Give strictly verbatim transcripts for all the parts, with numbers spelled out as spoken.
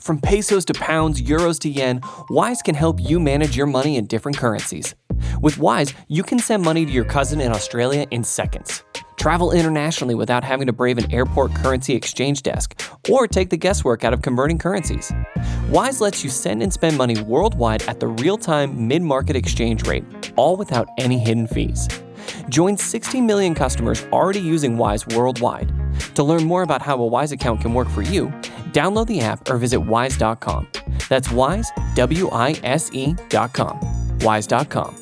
From pesos to pounds, euros to yen, Wise can help you manage your money in different currencies. With Wise, you can send money to your cousin in Australia in seconds. Travel internationally without having to brave an airport currency exchange desk or take the guesswork out of converting currencies. Wise lets you send and spend money worldwide at the real-time mid-market exchange rate, all without any hidden fees. Join sixteen million customers already using Wise worldwide. To learn more about how a Wise account can work for you, download the app or visit wise dot com. That's Wise, W I S E dot com. wise dot com.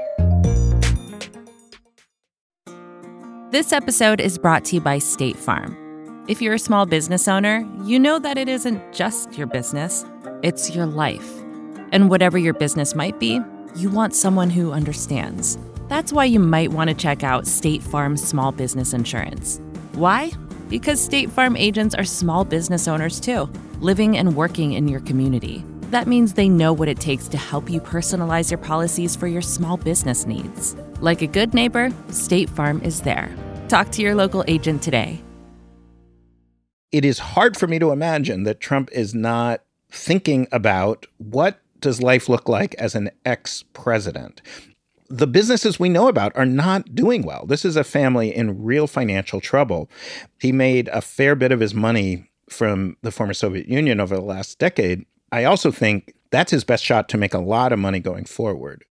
This episode is brought to you by State Farm. If you're a small business owner, you know that it isn't just your business, it's your life. And whatever your business might be, you want someone who understands. That's why you might want to check out State Farm Small Business Insurance. Why? Because State Farm agents are small business owners too, living and working in your community. That means they know what it takes to help you personalize your policies for your small business needs. Like a good neighbor, State Farm is there. Talk to your local agent today. It is hard for me to imagine that Trump is not thinking about what does life look like as an ex-president. The businesses we know about are not doing well. This is a family in real financial trouble. He made a fair bit of his money from the former Soviet Union over the last decade. I also think that's his best shot to make a lot of money going forward.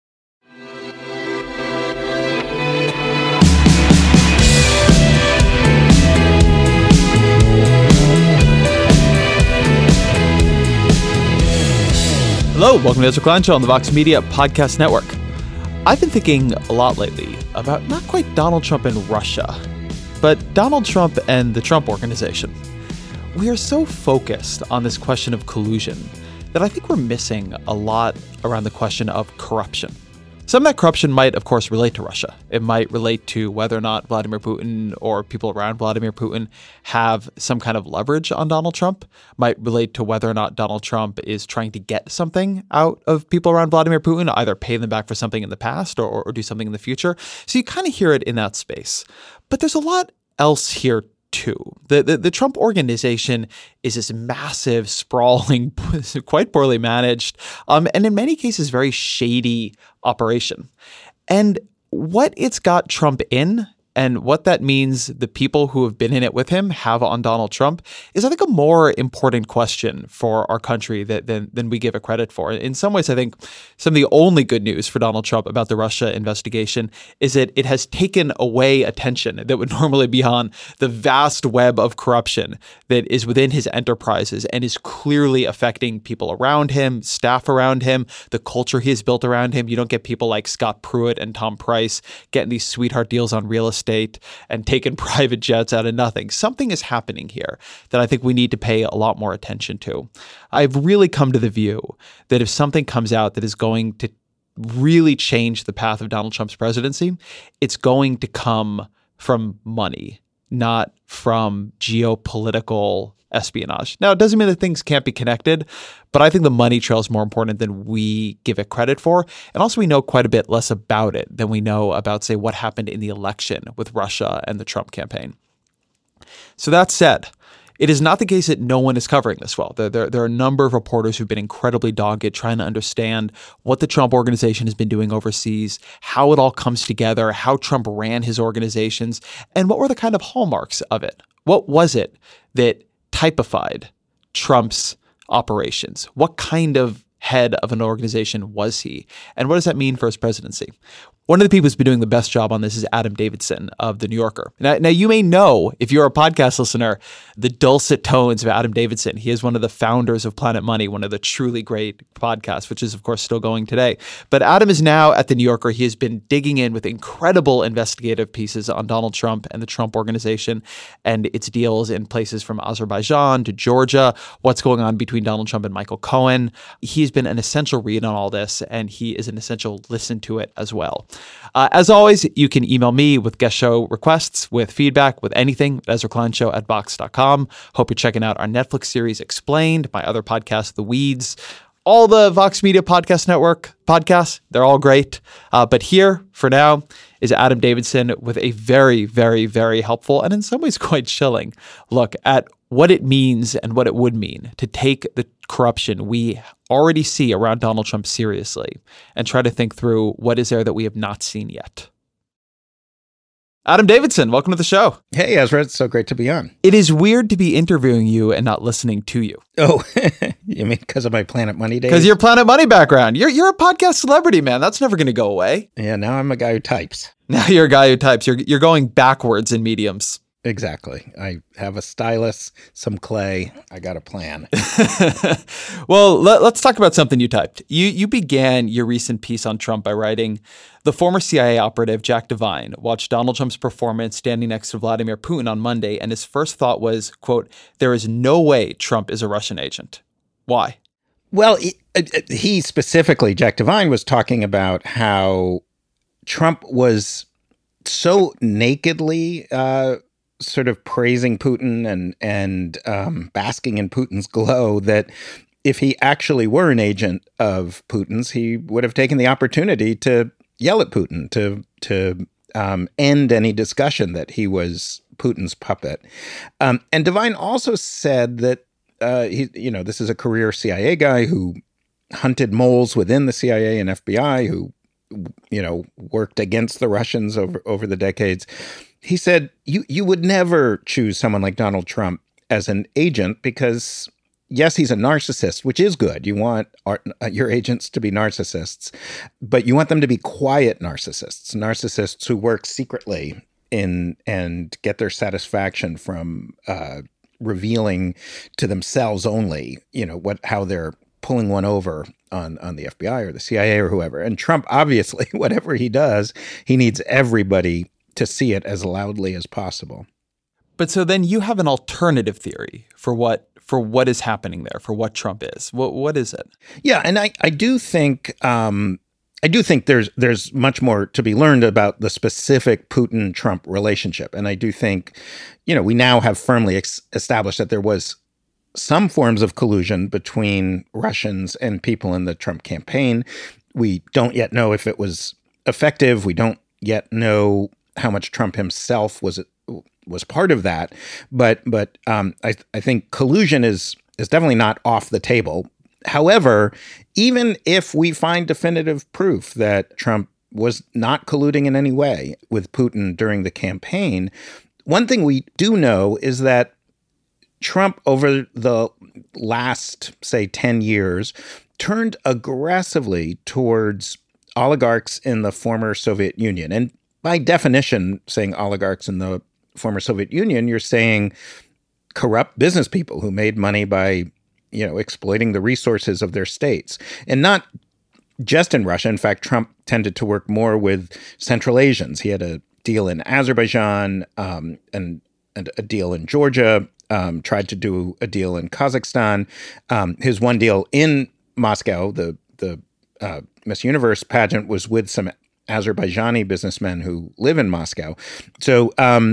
Hello, welcome to Ezra Klein Show on the Vox Media Podcast Network. I've been thinking a lot lately about not quite Donald Trump and Russia, but Donald Trump and the Trump Organization. We are so focused on this question of collusion that I think we're missing a lot around the question of corruption. Some of that corruption might, of course, relate to Russia. It might relate to whether or not Vladimir Putin or people around Vladimir Putin have some kind of leverage on Donald Trump. Might relate to whether or not Donald Trump is trying to get something out of people around Vladimir Putin, either pay them back for something in the past or, or do something in the future. So you kind of hear it in that space. But there's a lot else here too. The, the the Trump Organization is this massive, sprawling, quite poorly managed, um, and in many cases very shady operation. And what it's got Trump in and what that means the people who have been in it with him have on Donald Trump is, I think, a more important question for our country that, than, than we give it credit for. In some ways, I think some of the only good news for Donald Trump about the Russia investigation is that it has taken away attention that would normally be on the vast web of corruption that is within his enterprises and is clearly affecting people around him, staff around him, the culture he has built around him. You don't get people like Scott Pruitt and Tom Price getting these sweetheart deals on real estate and taking private jets out of nothing. Something is happening here that I think we need to pay a lot more attention to. I've really come to the view that if something comes out that is going to really change the path of Donald Trump's presidency, it's going to come from money, not from geopolitical espionage. Now, it doesn't mean that things can't be connected, but I think the money trail is more important than we give it credit for. And also, we know quite a bit less about it than we know about, say, what happened in the election with Russia and the Trump campaign. So that said, it is not the case that no one is covering this well. There, there, there are a number of reporters who've been incredibly dogged trying to understand what the Trump Organization has been doing overseas, how it all comes together, how Trump ran his organizations, and what were the kind of hallmarks of it. What was it that typified Trump's operations? What kind of head of an organization was he? And what does that mean for his presidency? One of the people who's been doing the best job on this is Adam Davidson of The New Yorker. Now, now, you may know, if you're a podcast listener, the dulcet tones of Adam Davidson. He is one of the founders of Planet Money, one of the truly great podcasts, which is, of course, still going today. But Adam is now at The New Yorker. He has been digging in with incredible investigative pieces on Donald Trump and the Trump Organization and its deals in places from Azerbaijan to Georgia, what's going on between Donald Trump and Michael Cohen. He's been an essential read on all this, and he is an essential listen to it as well. Uh, as always, you can email me with guest show requests, with feedback, with anything, Ezra Klein Show at Vox dot com. Hope you're checking out our Netflix series Explained, my other podcast, The Weeds. All the Vox Media Podcast Network podcasts, they're all great. Uh, but here, for now, is Adam Davidson with a very, very, very helpful and in some ways quite chilling look at what it means and what it would mean to take the corruption we already see around Donald Trump seriously and try to think through what is there that we have not seen yet. Adam Davidson, welcome to the show. Hey, Ezra. It's so great to be on. It is weird to be interviewing you and not listening to you. Oh, you mean because of my Planet Money days? Because your Planet Money background. You're you're a podcast celebrity, man. That's never going to go away. Yeah, now I'm a guy who types. Now you're a guy who types. You're you're going backwards in mediums. Exactly. I have a stylus, some clay. I got a plan. Well, let, let's talk about something you typed. You you began your recent piece on Trump by writing, the former C I A operative Jack Devine watched Donald Trump's performance standing next to Vladimir Putin on Monday, and his first thought was, quote, there is no way Trump is a Russian agent. Why? Well, he, he specifically, Jack Devine, was talking about how Trump was so nakedly uh, sort of praising Putin and and um, basking in Putin's glow that if he actually were an agent of Putin's, he would have taken the opportunity to yell at Putin, to to um, end any discussion that he was Putin's puppet. Um, and Devine also said that uh, he, you know, this is a career C I A guy who hunted moles within the C I A and F B I, who, you know, worked against the Russians over over the decades. He said, you you would never choose someone like Donald Trump as an agent because, yes, he's a narcissist, which is good. You want our, your agents to be narcissists, but you want them to be quiet narcissists, narcissists who work secretly in and get their satisfaction from uh, revealing to themselves only, you know, what how they're pulling one over on, on the F B I or the C I A or whoever. And Trump, obviously, whatever he does, he needs everybody to see it as loudly as possible. But so then you have an alternative theory for what for what is happening there, for what Trump is. What what is it? Yeah, and I, I do think um, I do think there's there's much more to be learned about the specific Putin-Trump relationship. And I do think, you know, we now have firmly ex- established that there was some forms of collusion between Russians and people in the Trump campaign. We don't yet know if it was effective. We don't yet know how much Trump himself was was part of that, but but um, I I think collusion is is definitely not off the table. However, even if we find definitive proof that Trump was not colluding in any way with Putin during the campaign, one thing we do know is that Trump, over the last, say, ten years, turned aggressively towards oligarchs in the former Soviet Union. And by definition, saying oligarchs in the former Soviet Union, you're saying corrupt business people who made money by, you know, exploiting the resources of their states. And not just in Russia. In fact, Trump tended to work more with Central Asians. He had a deal in Azerbaijan um, and, and a deal in Georgia, um, tried to do a deal in Kazakhstan. Um, his one deal in Moscow, the, the uh, Miss Universe pageant, was with some Azerbaijani businessmen who live in Moscow. So, um,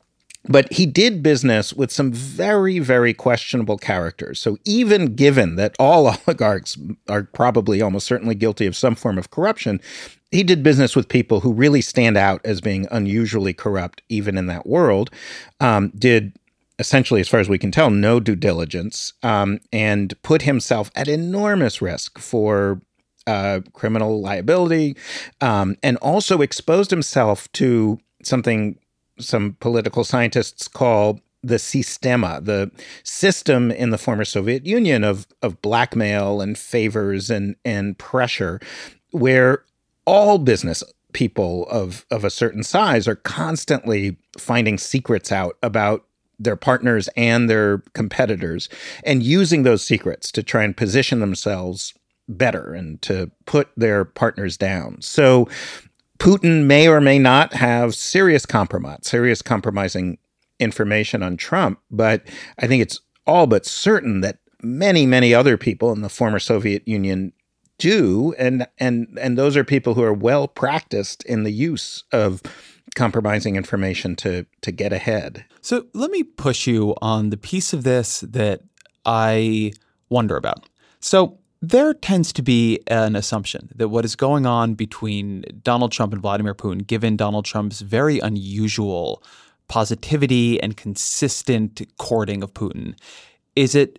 but he did business with some very, very questionable characters. So even given that all oligarchs are probably almost certainly guilty of some form of corruption, he did business with people who really stand out as being unusually corrupt, even in that world, um, did essentially, as far as we can tell, no due diligence, um, and put himself at enormous risk for Uh, criminal liability, um, and also exposed himself to something some political scientists call the sistema, the system in the former Soviet Union of of blackmail and favors and and pressure, where all business people of of a certain size are constantly finding secrets out about their partners and their competitors, and using those secrets to try and position themselves better and to put their partners down. So Putin may or may not have serious compromise, serious compromising information on Trump, but I think it's all but certain that many, many other people in the former Soviet Union do, and and and those are people who are well practiced in the use of compromising information to to get ahead. So let me push you on the piece of this that I wonder about. So there tends to be an assumption that what is going on between Donald Trump and Vladimir Putin, given Donald Trump's very unusual positivity and consistent courting of Putin? Is it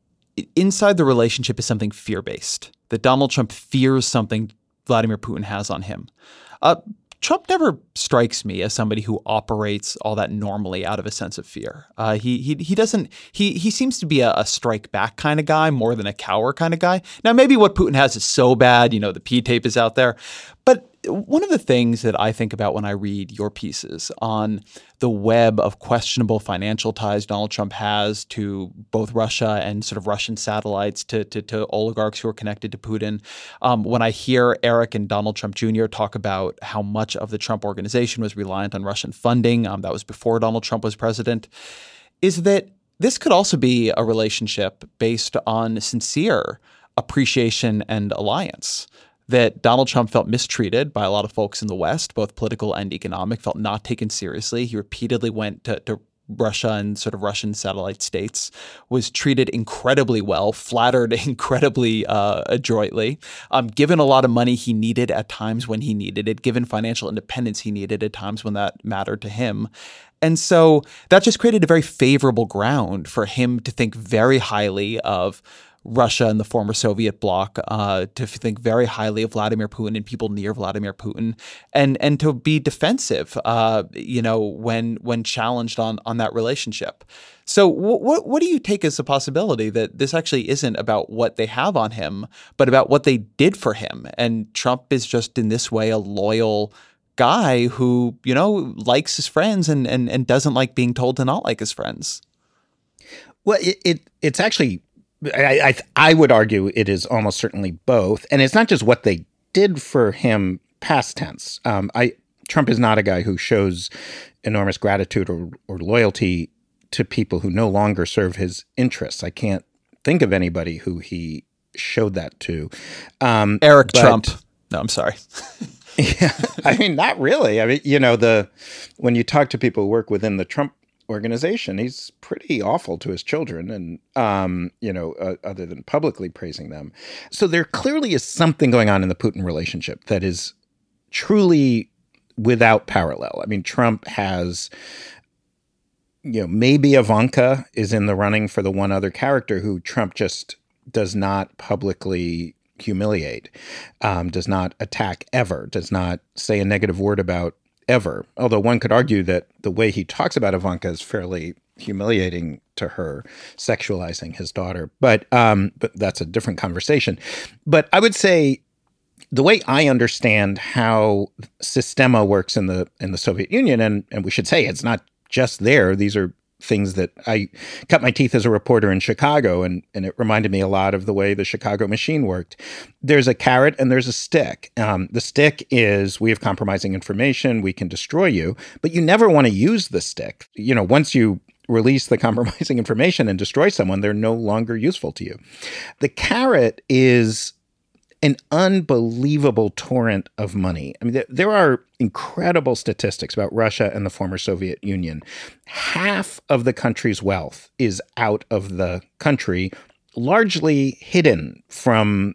inside the relationship is something fear-based, that Donald Trump fears something Vladimir Putin has on him? Uh, Trump never strikes me as somebody who operates all that normally out of a sense of fear. Uh, he he he doesn't. He he seems to be a, a strike back kind of guy more than a cower kind of guy. Now, maybe what Putin has is so bad, you know, the P tape is out there. But one of the things that I think about when I read your pieces on the web of questionable financial ties Donald Trump has to both Russia and sort of Russian satellites to to, to oligarchs who are connected to Putin, um, when I hear Eric and Donald Trump Junior talk about how much of the Trump organization was reliant on Russian funding, um, that was before Donald Trump was president, is that this could also be a relationship based on sincere appreciation and alliance. That Donald Trump felt mistreated by a lot of folks in the West, both political and economic, felt not taken seriously. He repeatedly went to, to Russia and sort of Russian satellite states, was treated incredibly well, flattered incredibly uh, adroitly, um, given a lot of money he needed at times when he needed it, given financial independence he needed at times when that mattered to him. And so that just created a very favorable ground for him to think very highly of Russia and the former Soviet bloc, uh, to think very highly of Vladimir Putin and people near Vladimir Putin, and and to be defensive, uh, you know, when when challenged on on that relationship. So what what do you take as a possibility that this actually isn't about what they have on him, but about what they did for him? And Trump is just in this way a loyal guy who, you know, likes his friends and and and doesn't like being told to not like his friends. Well, it, it it's actually. I, I I would argue it is almost certainly both, and it's not just what they did for him, past tense. Um, I Trump is not a guy who shows enormous gratitude or, or loyalty to people who no longer serve his interests. I can't think of anybody who he showed that to. Um, Eric but, Trump. No, I'm sorry. Yeah, I mean, not really. I mean, you know, the when you talk to people who work within the Trump organization, he's pretty awful to his children, and um, you know, uh, other than publicly praising them. So there clearly is something going on in the Putin relationship that is truly without parallel. I mean, Trump has, you know, maybe Ivanka is in the running for the one other character who Trump just does not publicly humiliate, um, does not attack ever, does not say a negative word about ever. Although one could argue that the way he talks about Ivanka is fairly humiliating to her, sexualizing his daughter. But um, but that's a different conversation. But I would say the way I understand how Sistema works in the in the Soviet Union, and, and we should say it's not just there. These are things that I cut my teeth as a reporter in Chicago, and, and it reminded me a lot of the way the Chicago machine worked. There's a carrot and there's a stick. Um, the stick is, we have compromising information, we can destroy you, but you never want to use the stick. You know, once you release the compromising information and destroy someone, they're no longer useful to you. The carrot is an unbelievable torrent of money. I mean, there, there are incredible statistics about Russia and the former Soviet Union. Half of the country's wealth is out of the country, largely hidden from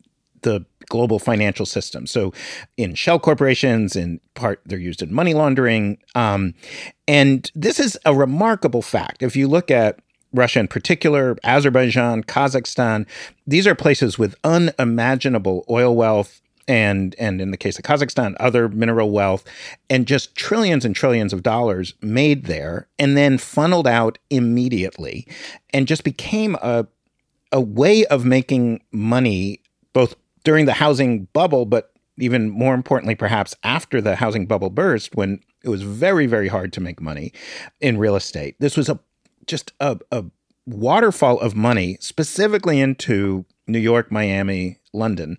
the global financial system. So in shell corporations, in part, they're used in money laundering. Um, and this is a remarkable fact. If you look at Russia in particular, Azerbaijan, Kazakhstan, these are places with unimaginable oil wealth and, and in the case of Kazakhstan, other mineral wealth, and just trillions and trillions of dollars made there and then funneled out immediately and just became a, a way of making money both during the housing bubble, but even more importantly, perhaps after the housing bubble burst, when it was very, very hard to make money in real estate. This was a just a, a waterfall of money, specifically into New York, Miami, London,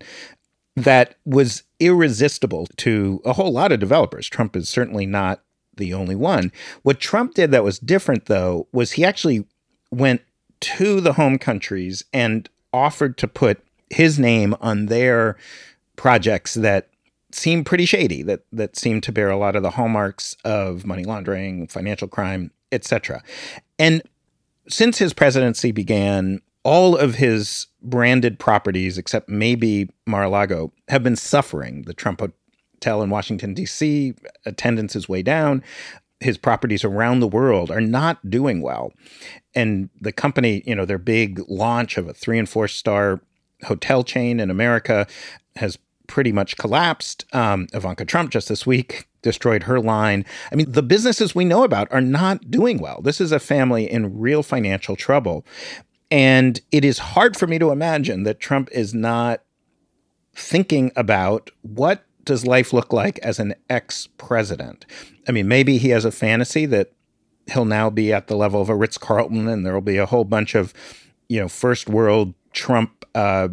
that was irresistible to a whole lot of developers. Trump is certainly not the only one. What Trump did that was different, though, was he actually went to the home countries and offered to put his name on their projects that seemed pretty shady, that that seemed to bear a lot of the hallmarks of money laundering, financial crime, et cetera. And since his presidency began, all of his branded properties, except maybe Mar-a-Lago, have been suffering. The Trump Hotel in Washington, D C, attendance is way down. his properties around the world are not doing well. And the company, you know, their big launch of a three and four star hotel chain in America has pretty much collapsed. Um, Ivanka Trump just this week destroyed her line. I mean, the businesses we know about are not doing well. This is a family in real financial trouble. And it is hard for me to imagine that Trump is not thinking about what does life look like as an ex-president. I mean, maybe he has a fantasy that he'll now be at the level of a Ritz-Carlton and there'll be a whole bunch of, you know, first world Trump uh,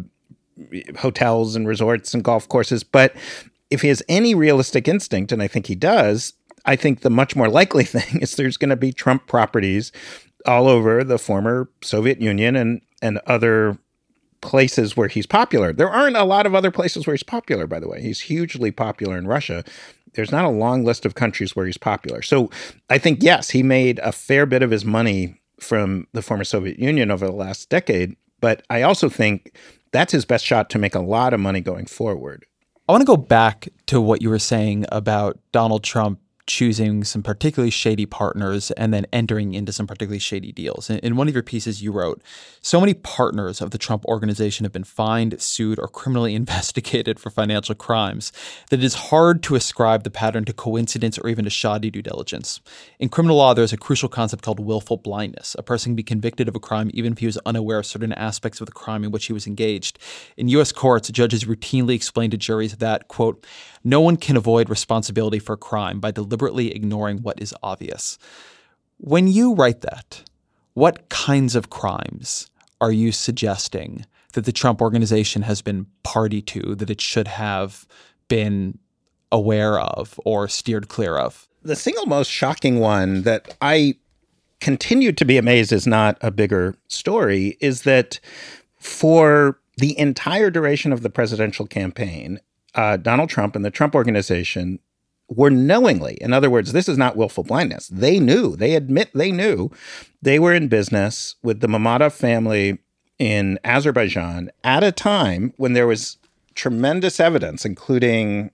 hotels and resorts and golf courses. But if he has any realistic instinct, and I think he does, I think the much more likely thing is there's going to be Trump properties all over the former Soviet Union and, and other places where he's popular. There aren't a lot of other places where he's popular, by the way. He's hugely popular in Russia. There's not a long list of countries where he's popular. So I think, yes, he made a fair bit of his money from the former Soviet Union over the last decade. But I also think that's his best shot to make a lot of money going forward. I want to go back to what you were saying about Donald Trump choosing some particularly shady partners and then entering into some particularly shady deals. In, in one of your pieces, you wrote, so many partners of the Trump organization have been fined, sued, or criminally investigated for financial crimes that it is hard to ascribe the pattern to coincidence or even to shoddy due diligence. In criminal law, there's a crucial concept called willful blindness. A person can be convicted of a crime even if he was unaware of certain aspects of the crime in which he was engaged. In U S courts, judges routinely explain to juries that, quote, no one can avoid responsibility for a crime by deliberately ignoring what is obvious. When you write that, what kinds of crimes are you suggesting that the Trump organization has been party to, that it should have been aware of or steered clear of? The single most shocking one that I continue to be amazed is not a bigger story is that for the entire duration of the presidential campaign, Uh, Donald Trump and the Trump organization were knowingly, in other words, this is not willful blindness. They knew, they admit they knew they were in business with the Mammadov family in Azerbaijan at a time when there was tremendous evidence, including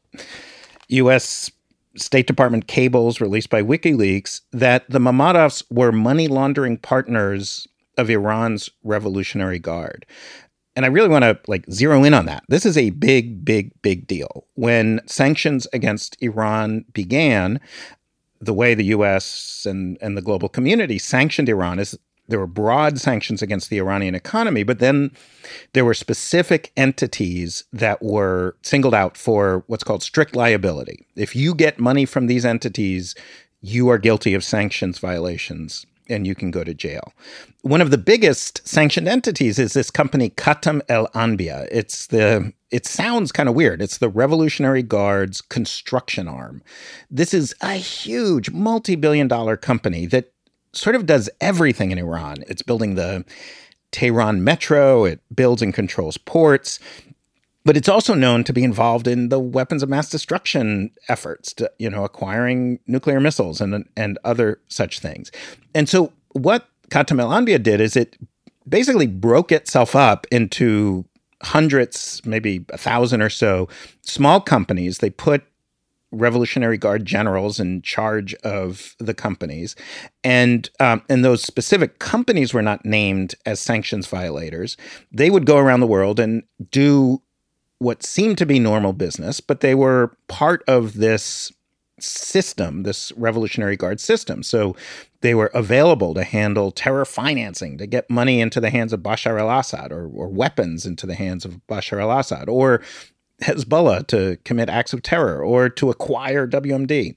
U S State Department cables released by WikiLeaks, that the Mammadovs were money laundering partners of Iran's Revolutionary Guard. And I really want to like zero in on that. This is a big, big, big deal. When sanctions against Iran began, the way the U S and, and the global community sanctioned Iran is there were broad sanctions against the Iranian economy, but then there were specific entities that were singled out for what's called strict liability. If you get money from these entities, you are guilty of sanctions violations and you can go to jail. One of the biggest sanctioned entities is this company Khatam El Anbiya. It's the, it sounds kind of weird. It's the Revolutionary Guard's construction arm. This is a huge multi-billion dollar company that sort of does everything in Iran. It's building the Tehran metro. It builds and controls ports. But it's also known to be involved in the weapons of mass destruction efforts, to, you know, acquiring nuclear missiles and and other such things. And so what Khatam El Anbiya did is it basically broke itself up into hundreds, maybe a thousand or so small companies. They put Revolutionary Guard generals in charge of the companies. And, um, and those specific companies were not named as sanctions violators. They would go around the world and do what seemed to be normal business, but they were part of this system, this Revolutionary Guard system. So they were available to handle terror financing, to get money into the hands of Bashar al-Assad, or, or weapons into the hands of Bashar al-Assad, or Hezbollah to commit acts of terror, or to acquire W M D.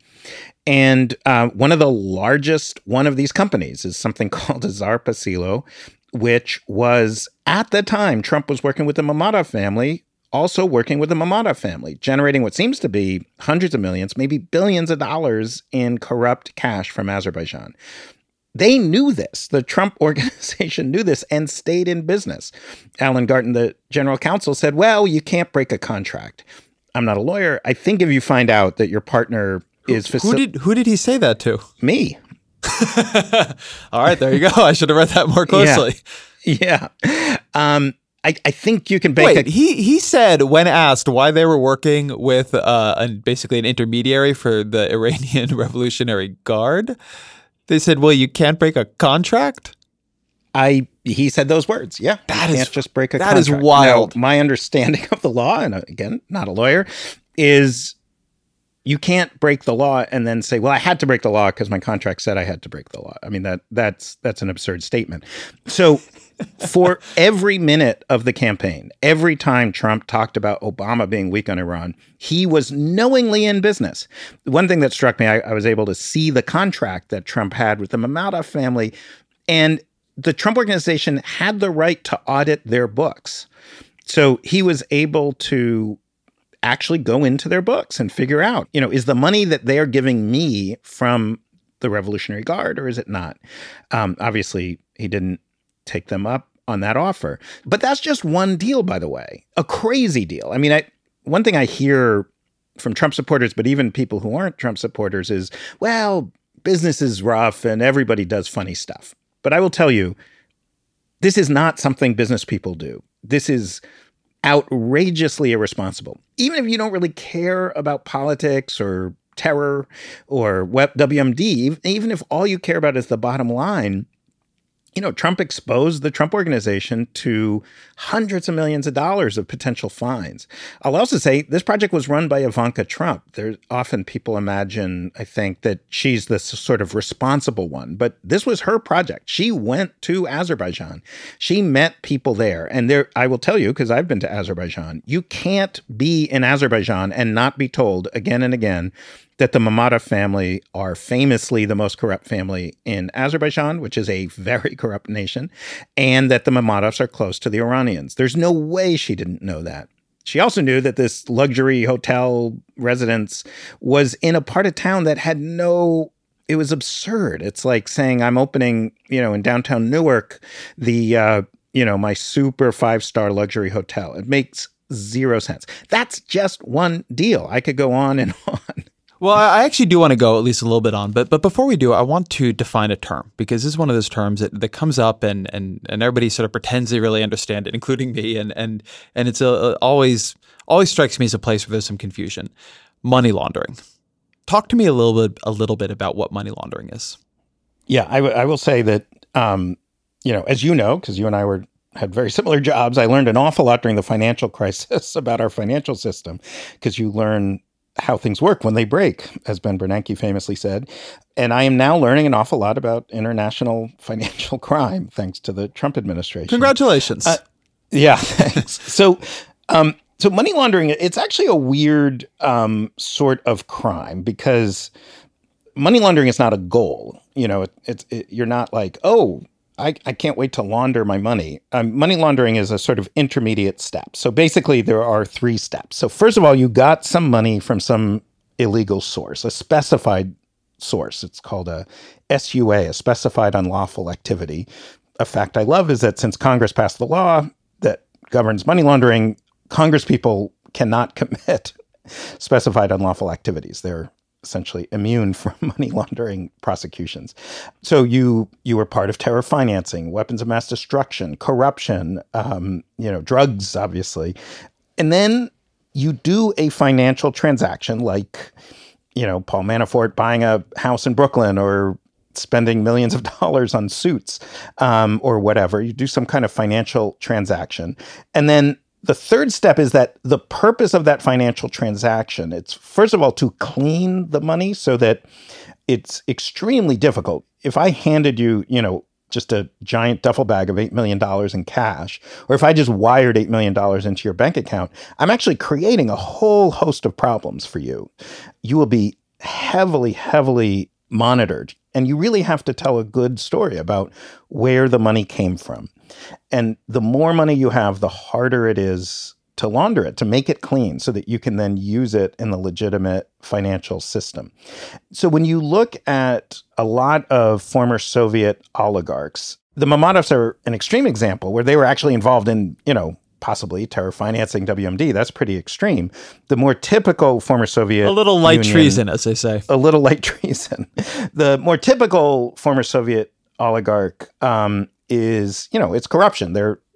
And uh, one of the largest one of these companies is something called Azar Pasilo, which was, at the time Trump was working with the Mammadov family, also working with the Mammadov family, generating what seems to be hundreds of millions, maybe billions of dollars in corrupt cash from Azerbaijan. They knew this. The Trump organization knew this and stayed in business. Alan Garten, the general counsel, said, well, you can't break a contract. I'm not a lawyer. I think if you find out that your partner is... Who, faci- who did who did he say that to? Me. All right, there you go. I should have read that more closely. Yeah. yeah. Um, I, I think you can bake Wait, a... he, he said when asked why they were working with uh, an, basically an intermediary for the Iranian Revolutionary Guard, they said, well, you can't break a contract? I he said those words. Yeah, that you is can't just break a that contract. is wild. Now, my understanding of the law, and again, not a lawyer, is you can't break the law and then say, well, I had to break the law because my contract said I had to break the law. I mean, that that's that's an absurd statement. So for every minute of the campaign, every time Trump talked about Obama being weak on Iran, he was knowingly in business. One thing that struck me, I, I was able to see the contract that Trump had with the Mammadov family, and the Trump Organization had the right to audit their books. So he was able to actually go into their books and figure out, you know, is the money that they are giving me from the Revolutionary Guard or is it not? Um, obviously, he didn't take them up on that offer. But that's just one deal, by the way, a crazy deal. I mean, I, one thing I hear from Trump supporters, but even people who aren't Trump supporters is, well, business is rough and everybody does funny stuff. But I will tell you, this is not something business people do. This is outrageously irresponsible. Even if you don't really care about politics or terror or W M D, even if all you care about is the bottom line, you know, Trump exposed the Trump Organization to hundreds of millions of dollars of potential fines. I'll also say this project was run by Ivanka Trump. There's often people imagine, I think, that she's the sort of responsible one, but this was her project. She went to Azerbaijan. She met people there. And there, I will tell you, because I've been to Azerbaijan, you can't be in Azerbaijan and not be told again and again that the Mammadov family are famously the most corrupt family in Azerbaijan, which is a very corrupt nation, and that the Mammadovs are close to the Iranians. There's no way she didn't know that. She also knew that this luxury hotel residence was in a part of town that had no, it was absurd. It's like saying I'm opening, you know, in downtown Newark, the, uh, you know, my super five-star luxury hotel. It makes zero sense. That's just one deal. I could go on and on. Well, I actually do want to go at least a little bit on, but but before we do, I want to define a term, because this is one of those terms that, that comes up and and and everybody sort of pretends they really understand it, including me, and and and it's a, always always strikes me as a place where there's some confusion. Money laundering. Talk to me a little bit a little bit about what money laundering is. Yeah, I, w- I will say that um, you know, as you know, because you and I were had very similar jobs, I learned an awful lot during the financial crisis about our financial system, because you learn how things work when they break, as Ben Bernanke famously said. And I am now learning an awful lot about international financial crime, thanks to the Trump administration. Congratulations. Uh, yeah, thanks. So, um, so money laundering, it's actually a weird um, sort of crime, because money laundering is not a goal. You know, it, it's it, you're not like, oh, I, I can't wait to launder my money. Um, money laundering is a sort of intermediate step. So basically, there are three steps. So first of all, you got some money from some illegal source, a specified source. It's called a S U A, a specified unlawful activity. A fact I love is that since Congress passed the law that governs money laundering, Congress people cannot commit specified unlawful activities. They're essentially immune from money laundering prosecutions. So you you were part of terror financing, weapons of mass destruction, corruption, um, you know, drugs, obviously. And then you do a financial transaction like, you know, Paul Manafort buying a house in Brooklyn or spending millions of dollars on suits um, or whatever. You do some kind of financial transaction. And then the third step is that the purpose of that financial transaction, it's first of all to clean the money so that it's extremely difficult. If I handed you, you know, just a giant duffel bag of eight million dollars in cash, or if I just wired eight million dollars into your bank account, I'm actually creating a whole host of problems for you. You will be heavily, heavily monitored. And you really have to tell a good story about where the money came from. And the more money you have, the harder it is to launder it, to make it clean so that you can then use it in the legitimate financial system. So when you look at a lot of former Soviet oligarchs, the Mammadovs are an extreme example where they were actually involved in, you know, possibly terror financing, W M D. That's pretty extreme. The more typical former Soviet A little light Union, treason, as they say. A little light treason. The more typical former Soviet oligarch um, is, you know, it's corruption. They're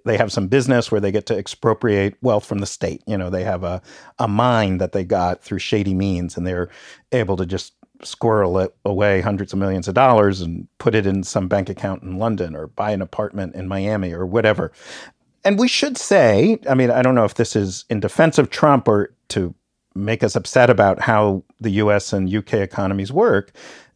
they have some business where they get to expropriate wealth from the state. You know, they have a, a mine that they got through shady means, and they're able to just squirrel it away hundreds of millions of dollars and put it in some bank account in London or buy an apartment in Miami or whatever. And we should say, I mean, I don't know if this is in defense of Trump or to make us upset about how the U S and U K economies work.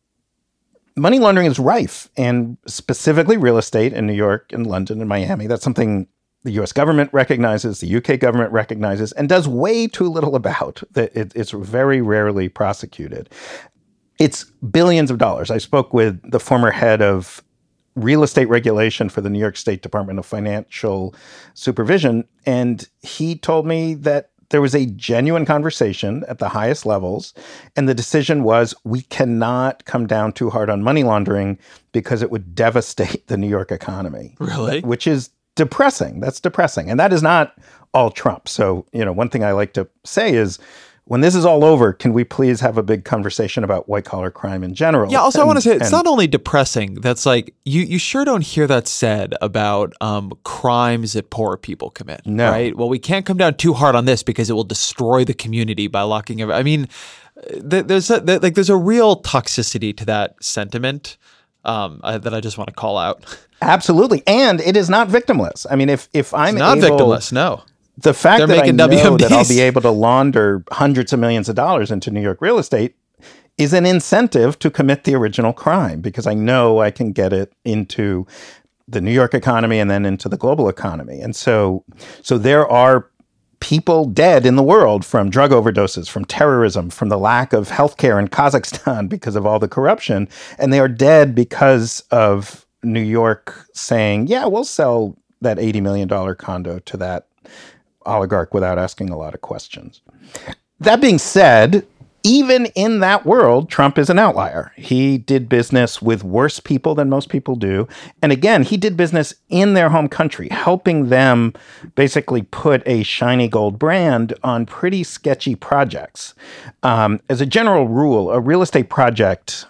Money laundering is rife, and specifically real estate in New York and London and Miami. That's something the U S government recognizes, the U K government recognizes, and does way too little about. It, it's very rarely prosecuted. It's billions of dollars. I spoke with the former head of real estate regulation for the New York State Department of Financial Supervision, and he told me that there was a genuine conversation at the highest levels, and the decision was we cannot come down too hard on money laundering because it would devastate the New York economy. Really? Which is depressing. That's depressing. And that is not all Trump. So, you know, one thing I like to say is, when this is all over, can we please have a big conversation about white-collar crime in general? Yeah, also and, I want to say, it's and, not only depressing, that's like, you you sure don't hear that said about um, crimes that poor people commit, no. right? Well, we can't come down too hard on this because it will destroy the community by locking every, I mean, th- there's a, th- like there's a real toxicity to that sentiment um, uh, that I just want to call out. Absolutely. And it is not victimless. I mean, if, if I'm it's not able, victimless, no. The fact They're that I know W M Ds. that I'll be able to launder hundreds of millions of dollars into New York real estate is an incentive to commit the original crime, because I know I can get it into the New York economy and then into the global economy. And so, so there are people dead in the world from drug overdoses, from terrorism, from the lack of healthcare in Kazakhstan because of all the corruption. And they are dead because of New York saying, yeah, we'll sell that eighty million dollars condo to that oligarch without asking a lot of questions. That being said, even in that world, Trump is an outlier. He did business with worse people than most people do. And again, he did business in their home country, helping them basically put a shiny gold brand on pretty sketchy projects. Um, as a general rule, a real estate project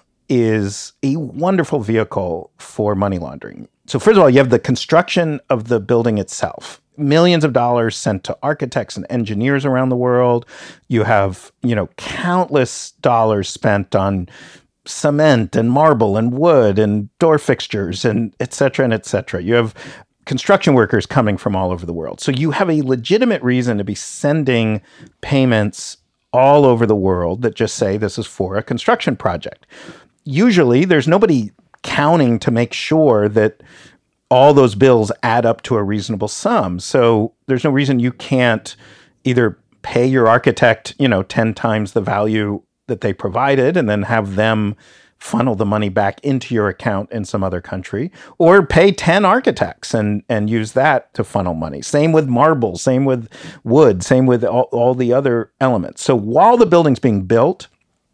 is a wonderful vehicle for money laundering. So first of all, you have the construction of the building itself. Millions of dollars sent to architects and engineers around the world. You have, you know, countless dollars spent on cement and marble and wood and door fixtures and et cetera and et cetera. You have construction workers coming from all over the world. So you have a legitimate reason to be sending payments all over the world that just say this is for a construction project. Usually there's nobody counting to make sure that all those bills add up to a reasonable sum. So there's no reason you can't either pay your architect, you know, ten times the value that they provided and then have them funnel the money back into your account in some other country, or pay ten architects and, and use that to funnel money. Same with marble, same with wood, same with all, all the other elements. So while the building's being built,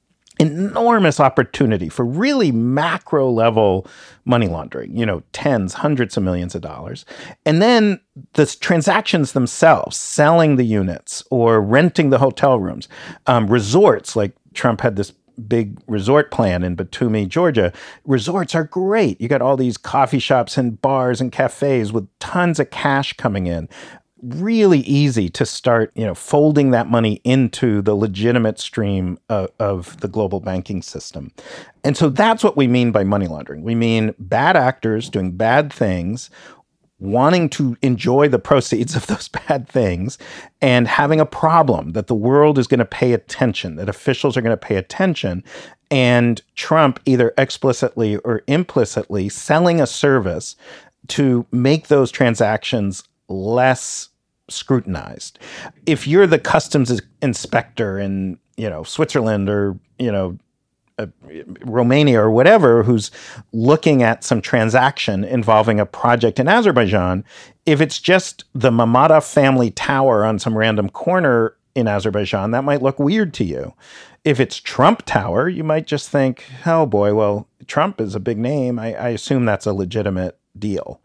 enormous opportunity for really macro level money laundering, you know, tens, hundreds of millions of dollars. And then the transactions themselves, selling the units or renting the hotel rooms, um, resorts, like Trump had this big resort plan in Batumi, Georgia. Resorts are great. You got all these coffee shops and bars and cafes with tons of cash coming in. Really easy to start, you know, folding that money into the legitimate stream of, of the global banking system. And so that's what we mean by money laundering. We mean bad actors doing bad things, wanting to enjoy the proceeds of those bad things, and having a problem that the world is going to pay attention, that officials are going to pay attention, and Trump either explicitly or implicitly selling a service to make those transactions less scrutinized. If you're the customs inspector in, you know, Switzerland or, you know, uh, Romania or whatever, who's looking at some transaction involving a project in Azerbaijan, if it's just the Mammadov family tower on some random corner in Azerbaijan, that might look weird to you. If it's Trump Tower, you might just think, oh boy, well, Trump is a big name. I, I assume that's a legitimate deal.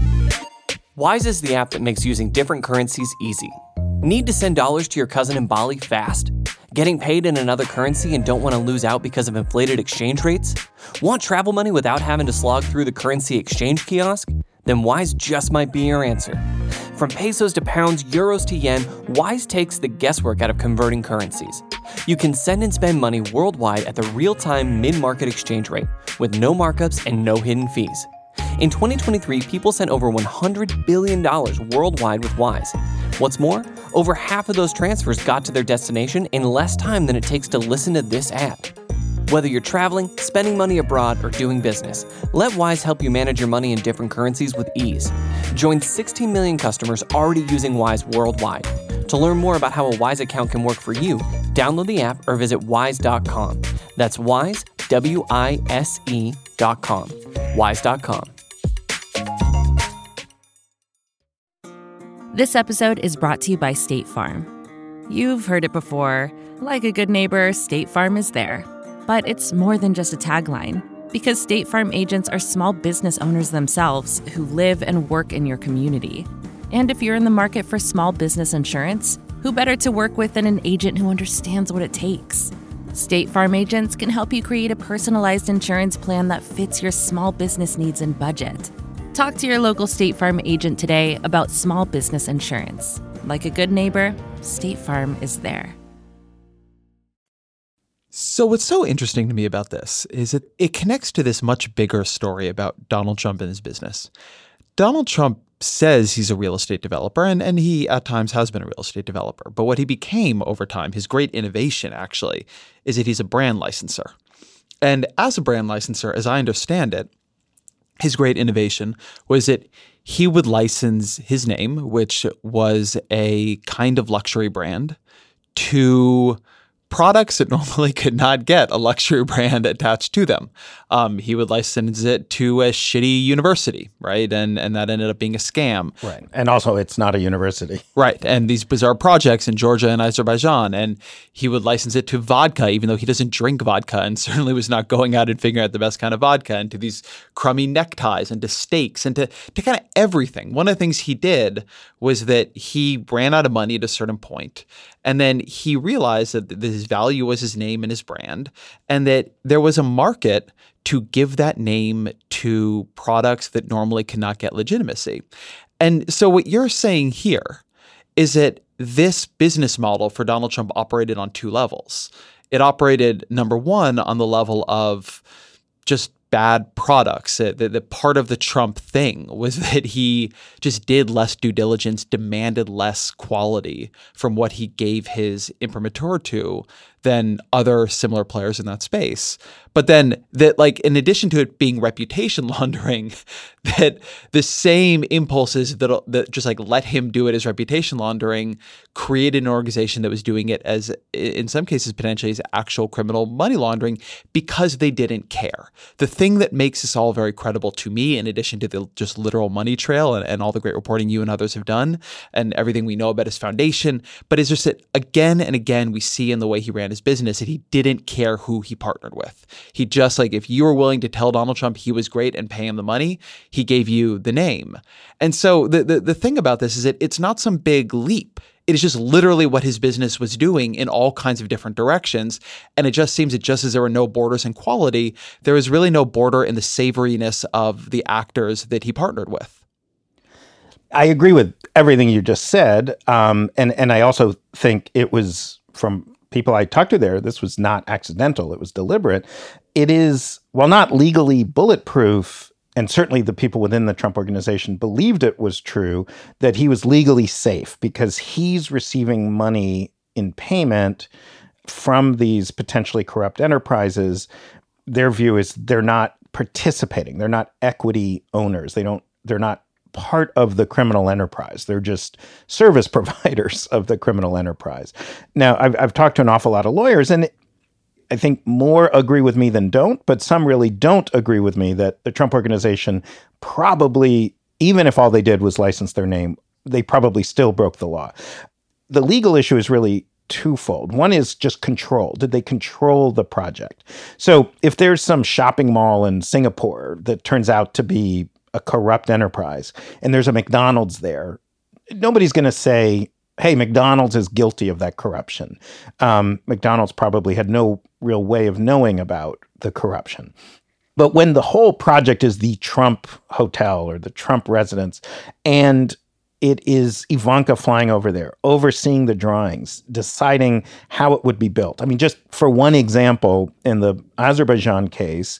Wise is the app that makes using different currencies easy. Need to send dollars to your cousin in Bali fast? Getting paid in another currency and don't want to lose out because of inflated exchange rates? Want travel money without having to slog through the currency exchange kiosk? Then Wise just might be your answer. From pesos to pounds, euros to yen, Wise takes the guesswork out of converting currencies. You can send and spend money worldwide at the real-time mid-market exchange rate, with no markups and no hidden fees. In twenty twenty-three, people sent over one hundred billion dollars worldwide with Wise. What's more, over half of those transfers got to their destination in less time than it takes to listen to this ad. Whether you're traveling, spending money abroad, or doing business, let Wise help you manage your money in different currencies with ease. Join sixteen million customers already using Wise worldwide. To learn more about how a Wise account can work for you, download the app or visit wise dot com. That's Wise, W I S E dot com. wise dot com. This episode is brought to you by State Farm. You've heard it before. Like a good neighbor, State Farm is there. But it's more than just a tagline, because State Farm agents are small business owners themselves who live and work in your community. And if you're in the market for small business insurance, who better to work with than an agent who understands what it takes? State Farm agents can help you create a personalized insurance plan that fits your small business needs and budget. Talk to your local State Farm agent today about small business insurance. Like a good neighbor, State Farm is there. So what's so interesting to me about this is that it connects to this much bigger story about Donald Trump and his business. Donald Trump says he's a real estate developer, and, and he at times has been a real estate developer. But what he became over time, his great innovation actually, is that he's a brand licensor. And as a brand licensor, as I understand it, his great innovation was that he would license his name, which was a kind of luxury brand, to products that normally could not get a luxury brand attached to them. Um, he would license it to a shitty university, right? And and that ended up being a scam. Right. And also, it's not a university. Right. And these bizarre projects in Georgia and Azerbaijan. And he would license it to vodka, even though he doesn't drink vodka and certainly was not going out and figuring out the best kind of vodka, and to these crummy neckties and to steaks and to, to kind of everything. One of the things he did was that he ran out of money at a certain point. And then he realized that his value was his name and his brand, and that there was a market to give that name to products that normally cannot get legitimacy. And so what you're saying here is that this business model for Donald Trump operated on two levels. It operated, number one, on the level of just bad products. The, the part of the Trump thing was that he just did less due diligence, demanded less quality from what he gave his imprimatur to than other similar players in that space. But then that, like, in addition to it being reputation laundering, that the same impulses that that just like let him do it as reputation laundering created an organization that was doing it as, in some cases, potentially as actual criminal money laundering, because they didn't care. The thing that makes this all very credible to me, in addition to the just literal money trail and, and all the great reporting you and others have done and everything we know about his foundation, but is just that again and again we see in the way he ran his business that he didn't care who he partnered with. He just, like, if you were willing to tell Donald Trump he was great and pay him the money, he gave you the name. And so the the, the thing about this is that it's not some big leap. It is just literally what his business was doing in all kinds of different directions. And it just seems that just as there were no borders in quality, there was really no border in the savoriness of the actors that he partnered with. I agree with everything you just said. Um, and, and I also think it was, from people I talked to there, this was not accidental. It was deliberate. It is, while not legally bulletproof, and certainly the people within the Trump organization believed it was true, that he was legally safe because he's receiving money in payment from these potentially corrupt enterprises. Their view is they're not participating. They're not equity owners. They don't, they're not part of the criminal enterprise. They're just service providers of the criminal enterprise. Now, I've, I've talked to an awful lot of lawyers, and I think more agree with me than don't, but some really don't agree with me that the Trump organization probably, even if all they did was license their name, they probably still broke the law. The legal issue is really twofold. One is just control. Did they control the project? So if there's some shopping mall in Singapore that turns out to be a corrupt enterprise, and there's a McDonald's there, nobody's going to say, hey, McDonald's is guilty of that corruption. Um, McDonald's probably had no real way of knowing about the corruption. But when the whole project is the Trump hotel or the Trump residence, and it is Ivanka flying over there, overseeing the drawings, deciding how it would be built. I mean, just for one example, in the Azerbaijan case,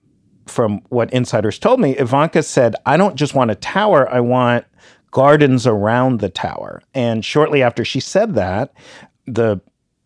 from what insiders told me, Ivanka said, I don't just want a tower, I want gardens around the tower. And shortly after she said that, the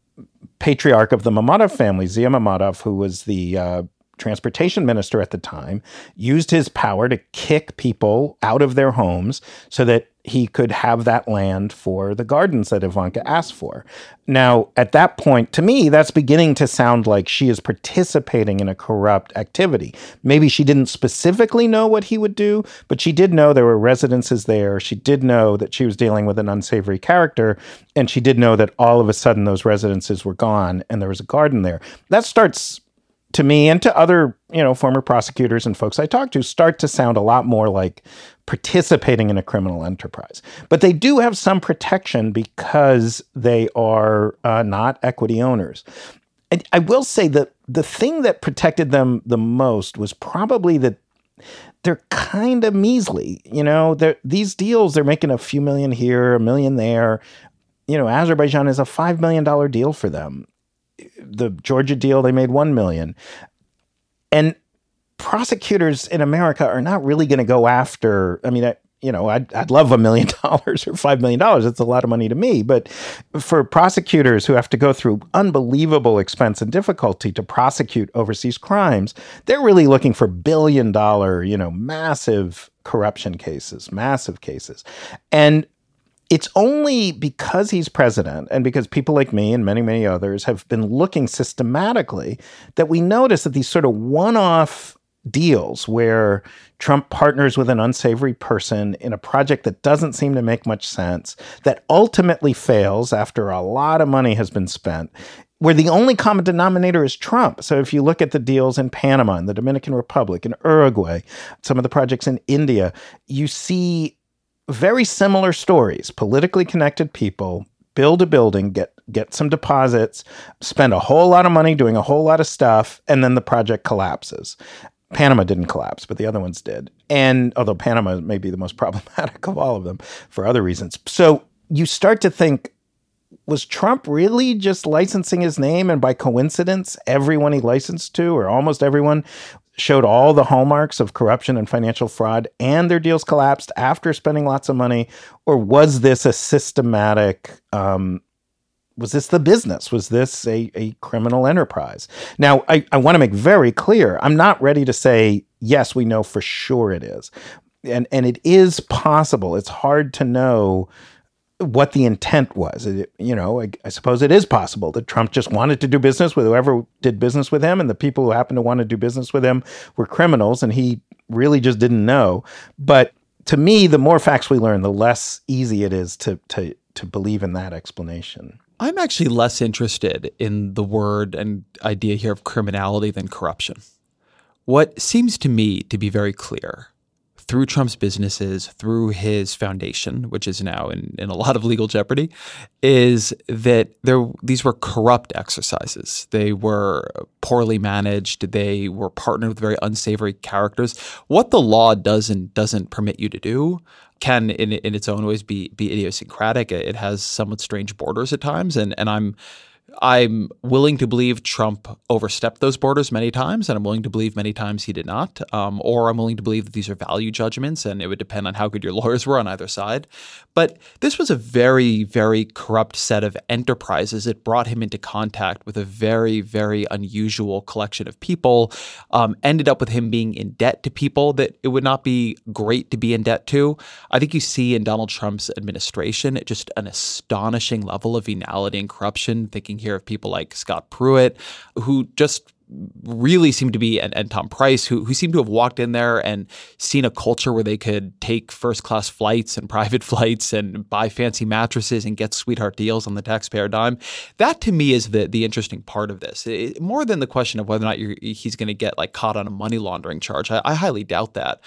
patriarch of the Mammadov family, Zia Mammadov, who was the uh, transportation minister at the time, used his power to kick people out of their homes so that he could have that land for the gardens that Ivanka asked for. Now, at that point, to me, that's beginning to sound like she is participating in a corrupt activity. Maybe she didn't specifically know what he would do, but she did know there were residences there. She did know that she was dealing with an unsavory character, and she did know that all of a sudden those residences were gone and there was a garden there. That starts, to me and to other, you know, former prosecutors and folks I talked to, start to sound a lot more like participating in a criminal enterprise. But they do have some protection because they are uh, not equity owners. And I will say that the thing that protected them the most was probably that they're kind of measly. You know, these deals, they're making a few million here, a million there. You know, Azerbaijan is a five million dollars deal for them. The Georgia deal, they made one million dollars. And prosecutors in America are not really going to go after, I mean, I, you know, I'd, I'd love a million dollars or five million dollars. It's a lot of money to me. But for prosecutors who have to go through unbelievable expense and difficulty to prosecute overseas crimes, they're really looking for billion dollar, you know, massive corruption cases, massive cases. And it's only because he's president and because people like me and many, many others have been looking systematically that we notice that these sort of one-off deals where Trump partners with an unsavory person in a project that doesn't seem to make much sense, that ultimately fails after a lot of money has been spent, where the only common denominator is Trump. So if you look at the deals in Panama, in the Dominican Republic, in Uruguay, some of the projects in India, you see very similar stories. Politically connected people build a building, get get some deposits, spend a whole lot of money doing a whole lot of stuff, and then the project collapses. Panama didn't collapse, but the other ones did. And although Panama may be the most problematic of all of them for other reasons. So you start to think, was Trump really just licensing his name? And by coincidence, everyone he licensed to, or almost everyone, showed all the hallmarks of corruption and financial fraud, and their deals collapsed after spending lots of money? Or was this a systematic, um, was this the business? Was this a, a criminal enterprise? Now, I, I want to make very clear, I'm not ready to say, yes, we know for sure it is. And, and it is possible. It's hard to know what the intent was. It, you know, I, I suppose it is possible that Trump just wanted to do business with whoever did business with him, and the people who happened to want to do business with him were criminals, and he really just didn't know. But to me, the more facts we learn, the less easy it is to to to believe in that explanation. I'm actually less interested in the word and idea here of criminality than corruption. What seems to me to be very clear through Trump's businesses, through his foundation, which is now in, in a lot of legal jeopardy, is that there these were corrupt exercises. They were poorly managed. They were partnered with very unsavory characters. What the law does and doesn't permit you to do can, in, in its own ways, be be idiosyncratic. It has somewhat strange borders at times, and and I'm I'm willing to believe Trump overstepped those borders many times, and I'm willing to believe many times he did not. Um, or I'm willing to believe that these are value judgments, and it would depend on how good your lawyers were on either side. But this was a very, very corrupt set of enterprises. It brought him into contact with a very, very unusual collection of people, um, ended up with him being in debt to people that it would not be great to be in debt to. I think you see in Donald Trump's administration just an astonishing level of venality and corruption, thinking here of people like Scott Pruitt, who just really seemed to be, and, and Tom Price, who who seemed to have walked in there and seen a culture where they could take first-class flights and private flights and buy fancy mattresses and get sweetheart deals on the taxpayer dime. That, to me, is the the interesting part of this. It, more than the question of whether or not you're, he's going to get like caught on a money laundering charge. I, I highly doubt that.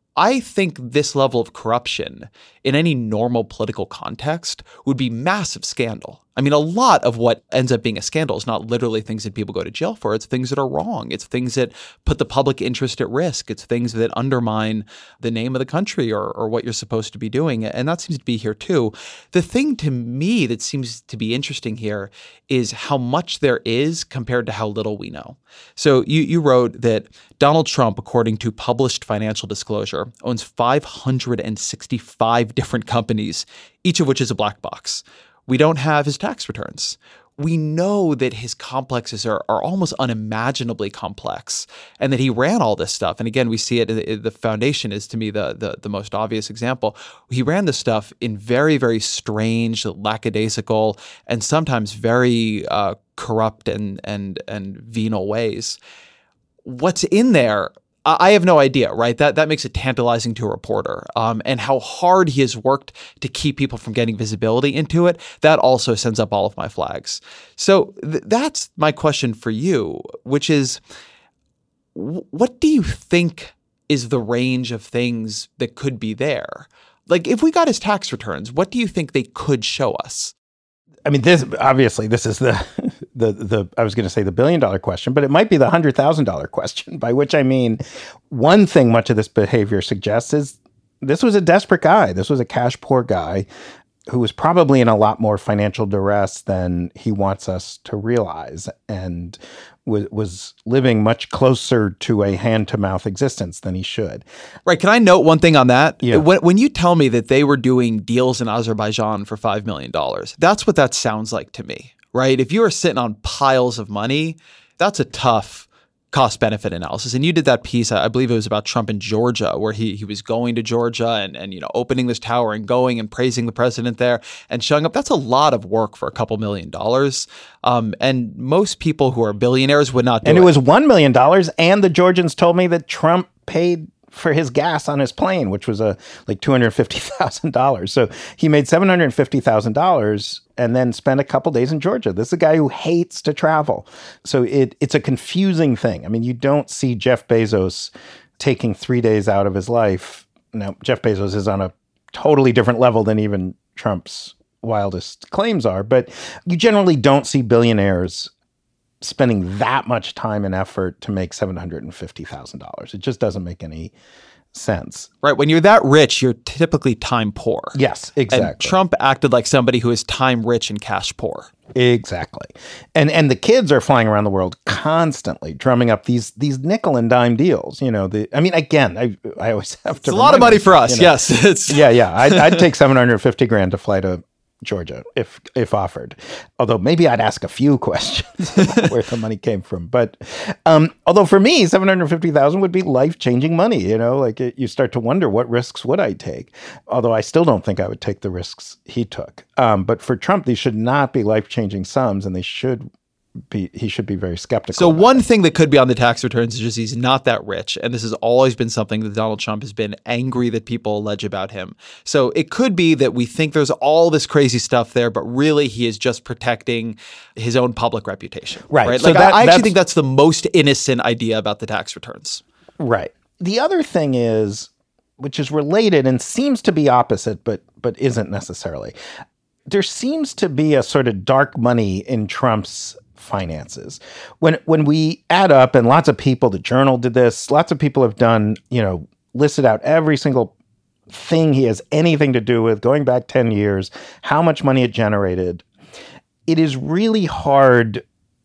I think this level of corruption in any normal political context would be massive scandal. I mean, a lot of what ends up being a scandal is not literally things that people go to jail for. It's things that are wrong. It's things that put the public interest at risk. It's things that undermine the name of the country or, or what you're supposed to be doing. And that seems to be here too. The thing to me that seems to be interesting here is how much there is compared to how little we know. So you, you wrote that Donald Trump, according to published financial disclosure, owns five hundred sixty-five different companies, each of which is a black box. We don't have his tax returns. We know that his complexes are, are almost unimaginably complex and that he ran all this stuff. And again, we see it, the foundation is to me the, the, the most obvious example. He ran this stuff in very, very strange, lackadaisical, and sometimes very uh, corrupt and, and, and venal ways. What's in there? I have no idea, right? That that makes it tantalizing to a reporter. Um, and how hard he has worked to keep people from getting visibility into it, that also sends up all of my flags. So th- that's my question for you, which is, w- what do you think is the range of things that could be there? Like, if we got his tax returns, what do you think they could show us? I mean, this obviously this is the the the I was going to say the billion dollar question, but it might be the hundred thousand dollar question. By which I mean, one thing much of this behavior suggests is this was a desperate guy. This was a cash poor guy who was probably in a lot more financial duress than he wants us to realize, and was was living much closer to a hand to mouth existence than he should. Right. Can I note one thing on that? Yeah. When, when you tell me that they were doing deals in Azerbaijan for five million dollars, that's what that sounds like to me, right? If you are sitting on piles of money, that's a tough cost-benefit analysis. And you did that piece, I believe it was about Trump in Georgia, where he he was going to Georgia and, and you know opening this tower and going and praising the president there and showing up. That's a lot of work for a couple million dollars. Um, and most people who are billionaires would not do it. And it was one million dollars, and the Georgians told me that Trump paid for his gas on his plane, which was a like two hundred fifty thousand dollars. So he made seven hundred fifty thousand dollars and then spent a couple days in Georgia. This is a guy who hates to travel. So it it's a confusing thing. I mean, you don't see Jeff Bezos taking three days out of his life. Now, Jeff Bezos is on a totally different level than even Trump's wildest claims are, but you generally don't see billionaires spending that much time and effort to make seven hundred fifty thousand dollars. It just doesn't make any sense. Right. When you're that rich, you're typically time poor. Yes, exactly. And Trump acted like somebody who is time rich and cash poor. Exactly. And and the kids are flying around the world constantly drumming up these these nickel and dime deals. You know, the I mean, again, I I always have to. It's a lot of money for us. You know, yes. It's yeah, yeah. I'd, I'd take seven hundred fifty grand to fly to Georgia if if offered. Although maybe I'd ask a few questions about where the money came from. But um, although for me, seven hundred fifty thousand would be life-changing money. You know, like it, you start to wonder, what risks would I take? Although I still don't think I would take the risks he took. Um, but for Trump, these should not be life-changing sums, and they should be, he should be very skeptical. So one it. thing that could be on the tax returns is just he's not that rich. And this has always been something that Donald Trump has been angry that people allege about him. So it could be that we think there's all this crazy stuff there, but really he is just protecting his own public reputation. Right. right? So like that, I actually think that's the most innocent idea about the tax returns. Right. The other thing is, which is related and seems to be opposite, but but isn't necessarily, there seems to be a sort of dark money in Trump's finances. When when we add up, and lots of people, the Journal did this, lots of people have done, you know, listed out every single thing he has anything to do with, going back ten years, how much money it generated. It is really hard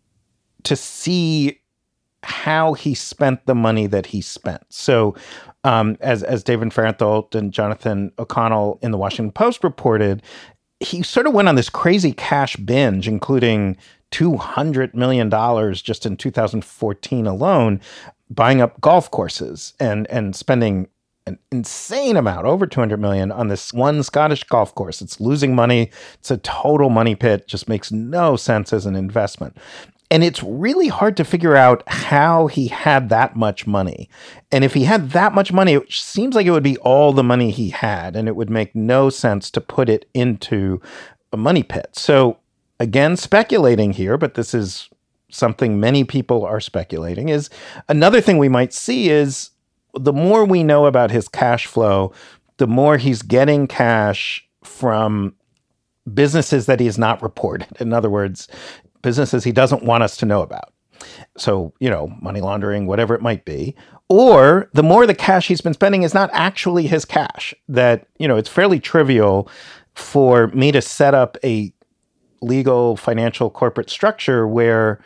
to see how he spent the money that he spent. So um, as, as David Fahrenthold and Jonathan O'Connell in the Washington Post reported, he sort of went on this crazy cash binge, including two hundred million dollars just in two thousand fourteen alone, buying up golf courses and, and spending an insane amount, over two hundred million dollars on this one Scottish golf course. It's losing money. It's a total money pit. Just makes no sense as an investment. And it's really hard to figure out how he had that much money. And if he had that much money, it seems like it would be all the money he had, and it would make no sense to put it into a money pit. So again, speculating here, but this is something many people are speculating, is another thing we might see is the more we know about his cash flow, the more he's getting cash from businesses that he has not reported. In other words, businesses he doesn't want us to know about. So, you know, money laundering, whatever it might be. Or the more the cash he's been spending is not actually his cash. That, you know, it's fairly trivial for me to set up a legal financial corporate structure where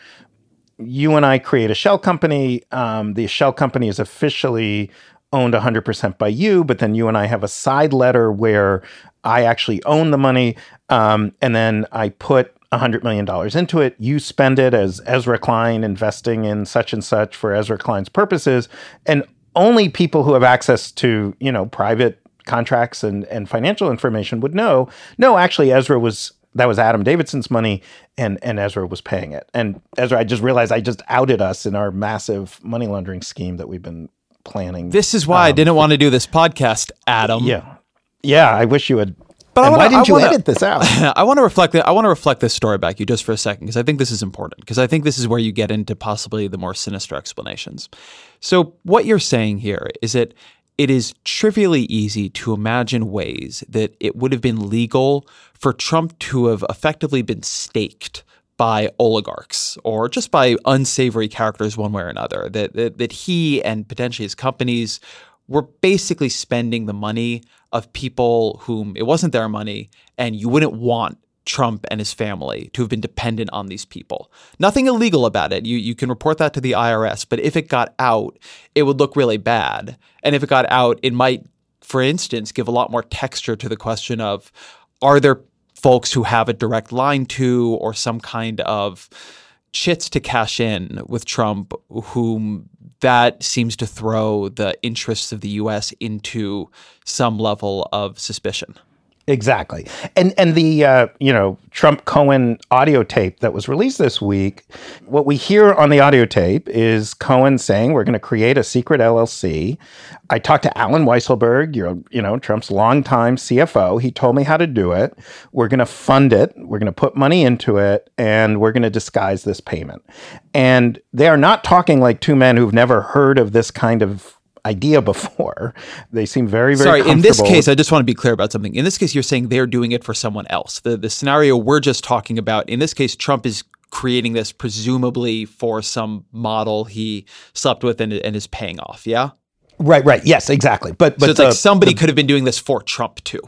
you and I create a shell company. Um, the shell company is officially owned one hundred percent by you, but then you and I have a side letter where I actually own the money. Um, and then I put one hundred million dollars into it. You spend it as Ezra Klein investing in such and such for Ezra Klein's purposes. And only people who have access to, you know, private contracts and, and financial information would know, no, actually Ezra was, that was Adam Davidson's money and, and Ezra was paying it. And Ezra, I just realized I just outed us in our massive money laundering scheme that we've been planning. This is why um, I didn't want to do this podcast, Adam. Yeah. Yeah, I wish you had. But and wanna, why didn't I you wanna, edit this out? I want to reflect. I want to reflect this story back you just for a second because I think this is important because I think this is where you get into possibly the more sinister explanations. So what you're saying here is that it is trivially easy to imagine ways that it would have been legal for Trump to have effectively been staked by oligarchs or just by unsavory characters one way or another, that, that, that he and potentially his companies were basically spending the money of people whom it wasn't their money, and you wouldn't want Trump and his family to have been dependent on these people. Nothing illegal about it. You you can report that to the I R S, but if it got out, it would look really bad. And if it got out, it might, for instance, give a lot more texture to the question of, are there folks who have a direct line to or some kind of chits to cash in with Trump whom that seems to throw the interests of the U S into some level of suspicion. Exactly. And and the, uh, you know, Trump-Cohen audio tape that was released this week, what we hear on the audio tape is Cohen saying we're going to create a secret L L C. I talked to Alan Weisselberg, you know, you know, Trump's longtime C F O. He told me how to do it. We're going to fund it. We're going to put money into it, and we're going to disguise this payment. And they are not talking like two men who've never heard of this kind of idea before. They seem very, very Sorry, in this comfortable. case, I just want to be clear about something. In this case, you're saying they're doing it for someone else. The the scenario we're just talking about, in this case, Trump is creating this presumably for some model he slept with and, and is paying off, yeah? Right, right. Yes, exactly. But but so it's the, like somebody the, could have been doing this for Trump too.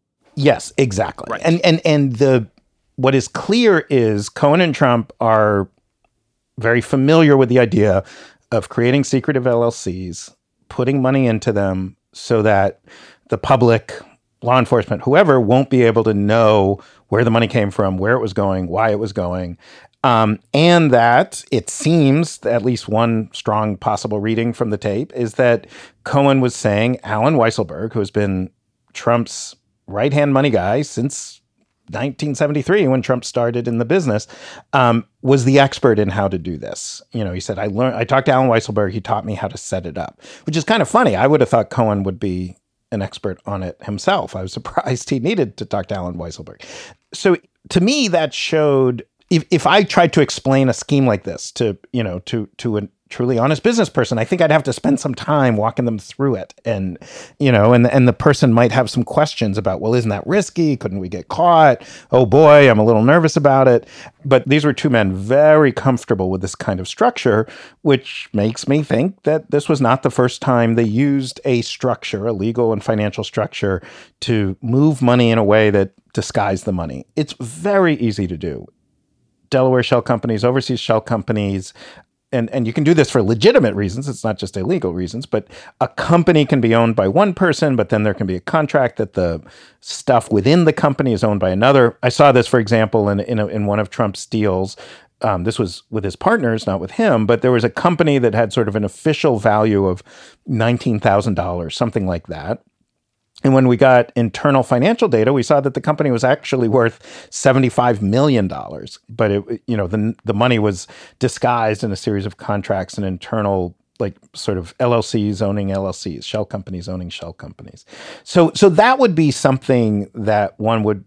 Yes, exactly. Right. And and and the what is clear is Cohen and Trump are very familiar with the idea of creating secretive L L Cs, putting money into them so that the public, law enforcement, whoever, won't be able to know where the money came from, where it was going, why it was going. Um, and that it seems, at least one strong possible reading from the tape, is that Cohen was saying Alan Weisselberg, who has been Trump's right-hand money guy since nineteen seventy-three, when Trump started in the business, um, was the expert in how to do this. You know, he said, I learned, I talked to Alan Weisselberg, he taught me how to set it up, which is kind of funny. I would have thought Cohen would be an expert on it himself. I was surprised he needed to talk to Alan Weisselberg. So to me, that showed, if, if I tried to explain a scheme like this to, you know, to, to a truly honest business person, I think I'd have to spend some time walking them through it. And, you know, and, and the person might have some questions about, well, isn't that risky? Couldn't we get caught? Oh boy, I'm a little nervous about it. But these were two men very comfortable with this kind of structure, which makes me think that this was not the first time they used a structure, a legal and financial structure, to move money in a way that disguised the money. It's very easy to do. Delaware shell companies, overseas shell companies, And and you can do this for legitimate reasons. It's not just illegal reasons, but a company can be owned by one person, but then there can be a contract that the stuff within the company is owned by another. I saw this, for example, in in, a, in one of Trump's deals. Um, this was with his partners, not with him, but there was a company that had sort of an official value of nineteen thousand dollars, something like that. And when we got internal financial data, we saw that the company was actually worth seventy-five million dollars. But it, you know, the the money was disguised in a series of contracts and internal, like, sort of L L Cs owning L L Cs, shell companies owning shell companies. So so that would be something that one would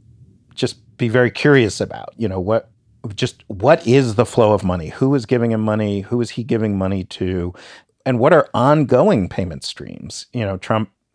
just be very curious about. You know, what just what is the flow of money? Who is giving him money? Who is he giving money to? And what are ongoing payment streams? You know, Trump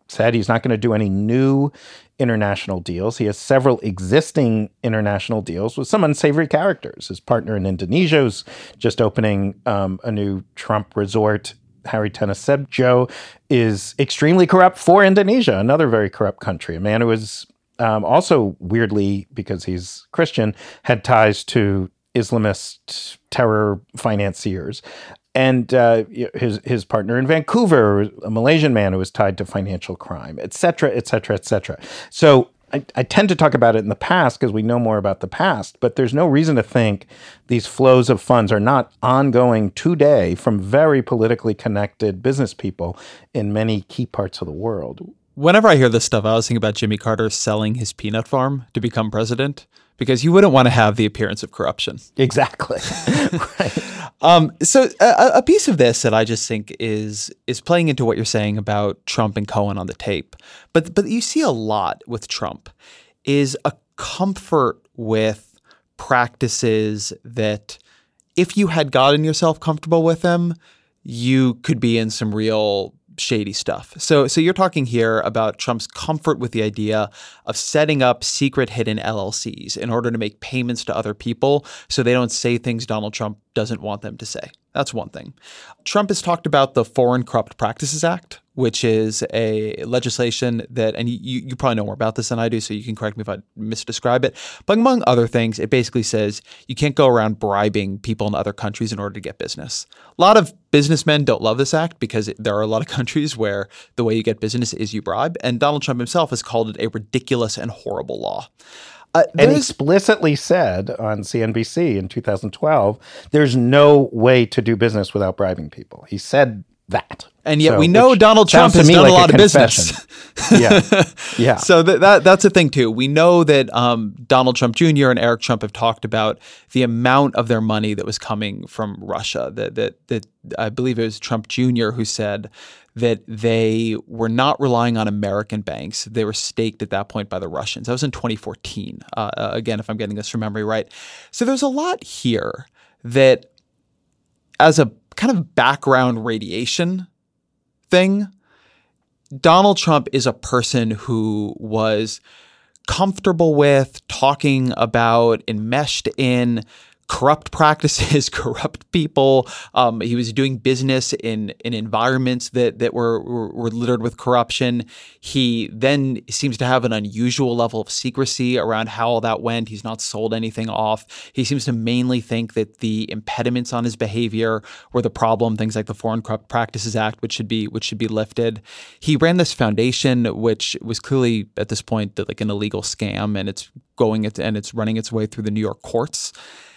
said he's not going to do any new international deals. He has several existing international deals with some unsavory characters. His partner in Indonesia is just opening um, a new Trump resort. Harry Tenesebjo is extremely corrupt for Indonesia, another very corrupt country. A man who is um, also weirdly, because he's Christian, had ties to Islamist terror financiers. And uh, his his partner in Vancouver, a Malaysian man who was tied to financial crime, et cetera, et cetera, et cetera. So I, I tend to talk about it in the past because we know more about the past, but there's no reason to think these flows of funds are not ongoing today from very politically connected business people in many key parts of the world. Whenever I hear this stuff, I was thinking about Jimmy Carter selling his peanut farm to become president, because you wouldn't want to have the appearance of corruption. Exactly. Right. Um, so a, a piece of this that I just think is is playing into what you're saying about Trump and Cohen on the tape, but but you see a lot with Trump is a comfort with practices that if you had gotten yourself comfortable with them, you could be in some real shady stuff. So so you're talking here about Trump's comfort with the idea of setting up secret hidden L L Cs in order to make payments to other people so they don't say things Donald Trump doesn't want them to say. That's one thing. Trump has talked about the Foreign Corrupt Practices Act, which is a legislation that, and you, you probably know more about this than I do, so you can correct me if I misdescribe it. But among other things, it basically says you can't go around bribing people in other countries in order to get business. A lot of businessmen don't love this act because there are a lot of countries where the way you get business is you bribe. And Donald Trump himself has called it a ridiculous and horrible law. Uh, and explicitly said on C N B C in two thousand twelve, there's no way to do business without bribing people. He said that. And yet so, we know Donald Trump has done like a lot a of business. yeah. Yeah. So th- that that's a thing too. We know that um, Donald Trump Junior and Eric Trump have talked about the amount of their money that was coming from Russia. That that that I believe it was Trump Junior who said that they were not relying on American banks. They were staked at that point by the Russians. That was in twenty fourteen. Uh, again, if I'm getting this from memory right. So there's a lot here that as a kind of background radiation thing, Donald Trump is a person who was comfortable with talking about, enmeshed in corrupt practices, corrupt people. Um, he was doing business in in environments that that were, were were littered with corruption. He then seems to have an unusual level of secrecy around how all that went. He's not sold anything off. He seems to mainly think that the impediments on his behavior were the problem. Things like the Foreign Corrupt Practices Act, which should be which should be lifted. He ran this foundation, which was clearly at this point like an illegal scam, and it's going it and it's running its way through the New York courts.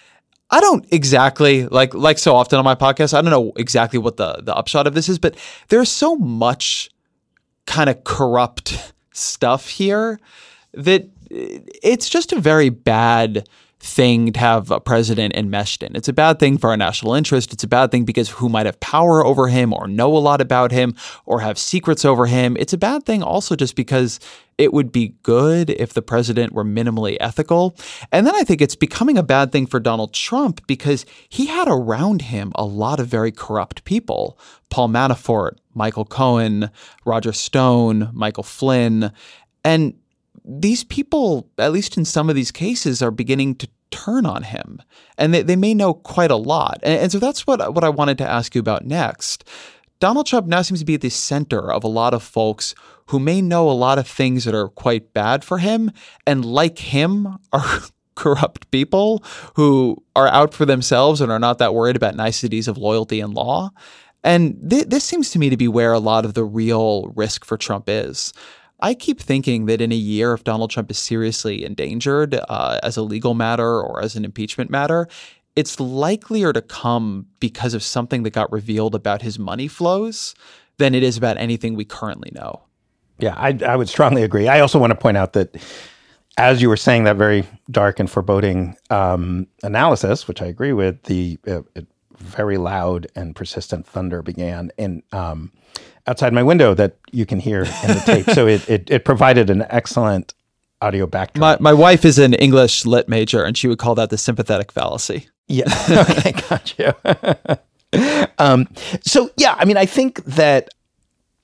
I don't exactly, like like so often on my podcast, I don't know exactly what the, the upshot of this is, but there's so much kind of corrupt stuff here that it's just a very bad thing to have a president enmeshed in. It's a bad thing for our national interest. It's a bad thing because who might have power over him or know a lot about him or have secrets over him. It's a bad thing also just because it would be good if the president were minimally ethical. And then I think it's becoming a bad thing for Donald Trump because he had around him a lot of very corrupt people. Paul Manafort, Michael Cohen, Roger Stone, Michael Flynn. And these people, at least in some of these cases, are beginning to turn on him. And they, they may know quite a lot. And, and so that's what, what I wanted to ask you about next. Donald Trump now seems to be at the center of a lot of folks who may know a lot of things that are quite bad for him, and like him are corrupt people who are out for themselves and are not that worried about niceties of loyalty and law. And th- this seems to me to be where a lot of the real risk for Trump is. I keep thinking that in a year, if Donald Trump is seriously endangered uh, as a legal matter or as an impeachment matter, it's likelier to come because of something that got revealed about his money flows than it is about anything we currently know. Yeah, I, I would strongly agree. I also want to point out that as you were saying that very dark and foreboding um, analysis, which I agree with, the uh, very loud and persistent thunder began in um, outside my window that you can hear in the tape. So it, it it provided an excellent audio backdrop. My my wife is an English lit major, and she would call that the sympathetic fallacy. Yeah. Okay, got you. um, so yeah, I mean, I think that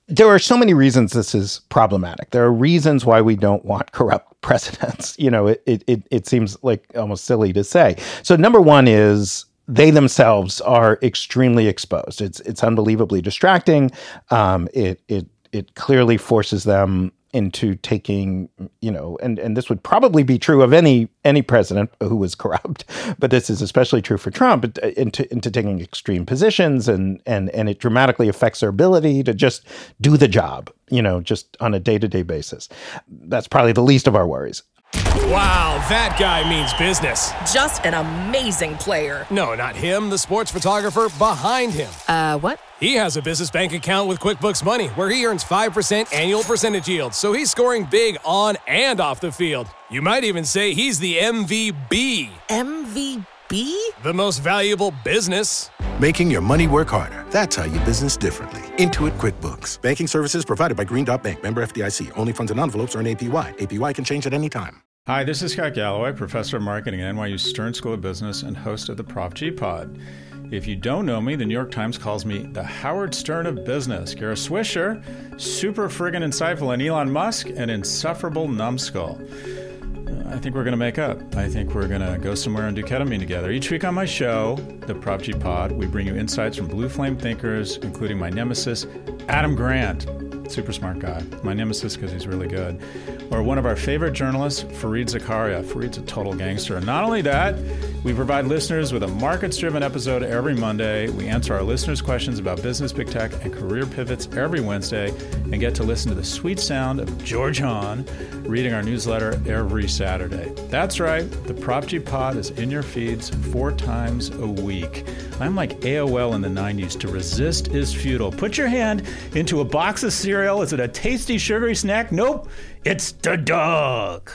There are so many reasons this is problematic. There are reasons why we don't want corrupt presidents. You know, it it it seems like almost silly to say. So number one is they themselves are extremely exposed. It's it's unbelievably distracting. Um, it it it clearly forces them into taking, you know, and, and this would probably be true of any any president who was corrupt, but this is especially true for Trump, into into taking extreme positions, and and and it dramatically affects their ability to just do the job, you know, just on a day-to-day basis. That's probably the least of our worries. Wow, that guy means business. Just an amazing player. No, not him, the sports photographer behind him. Uh, what? He has a business bank account with QuickBooks Money where he earns five percent annual percentage yield, so he's scoring big on and off the field. You might even say he's the M V B. M V B? The most valuable business. Making your money work harder. That's how you business differently. Intuit QuickBooks. Banking services provided by Green Dot Bank. Member F D I C. Only funds and envelopes earn A P Y. A P Y can change at any time. Hi, this is Scott Galloway, professor of marketing at N Y U Stern School of Business and host of the Prof G Pod. If you don't know me, the New York Times calls me the Howard Stern of business. Kara Swisher, super friggin' insightful, and Elon Musk, an insufferable numbskull. I think we're going to make up. I think we're going to go somewhere and do ketamine together. Each week on my show, the Prop G Pod, we bring you insights from blue flame thinkers, including my nemesis, Adam Grant. Super smart guy. My nemesis because he's really good. Or one of our favorite journalists, Fareed Zakaria. Fareed's a total gangster. And not only that, we provide listeners with a markets-driven episode every Monday. We answer our listeners' questions about business, big tech, and career pivots every Wednesday, and get to listen to the sweet sound of George Hahn reading our newsletter every Saturday. That's right. The Prop G Pod is in your feeds four times a week. I'm like A O L in the nineties. To resist is futile. Put your hand into a box of cereal. Is it a tasty, sugary snack? Nope. It's the dog.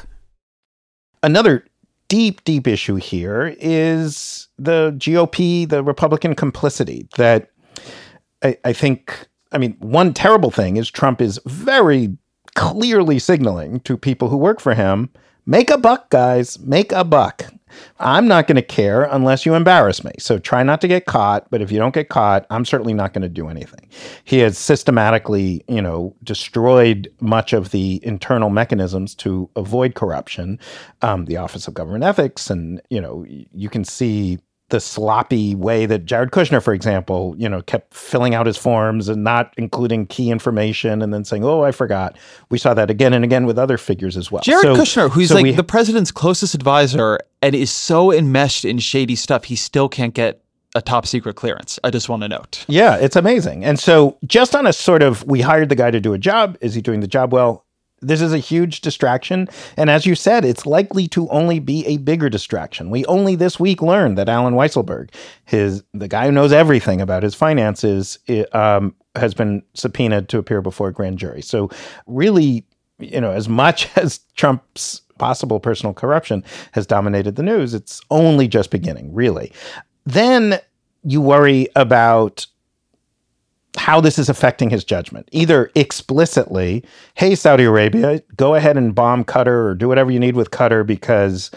Another deep, deep issue here is the G O P, the Republican complicity that I, I think, I mean, one terrible thing is Trump is very clearly signaling to people who work for him, make a buck, guys, make a buck. I'm not going to care unless you embarrass me. So try not to get caught. But if you don't get caught, I'm certainly not going to do anything. He has systematically, you know, destroyed much of the internal mechanisms to avoid corruption. Um, the Office of Government Ethics. And, you know, you can see the sloppy way that Jared Kushner, for example, you know, kept filling out his forms and not including key information and then saying, oh, I forgot. We saw that again and again with other figures as well. Jared so, Kushner, who's so like we, the president's closest advisor and is so enmeshed in shady stuff, he still can't get a top secret clearance. I just want to note. Yeah, it's amazing. And so just on a sort of, we hired the guy to do a job. Is he doing the job well? This is a huge distraction. And as you said, it's likely to only be a bigger distraction. We only this week learned that Alan Weisselberg, his the guy who knows everything about his finances, um, has been subpoenaed to appear before a grand jury. So really, you know, as much as Trump's possible personal corruption has dominated the news, it's only just beginning, really. Then you worry about how this is affecting his judgment, either explicitly, hey, Saudi Arabia, go ahead and bomb Qatar or do whatever you need with Qatar because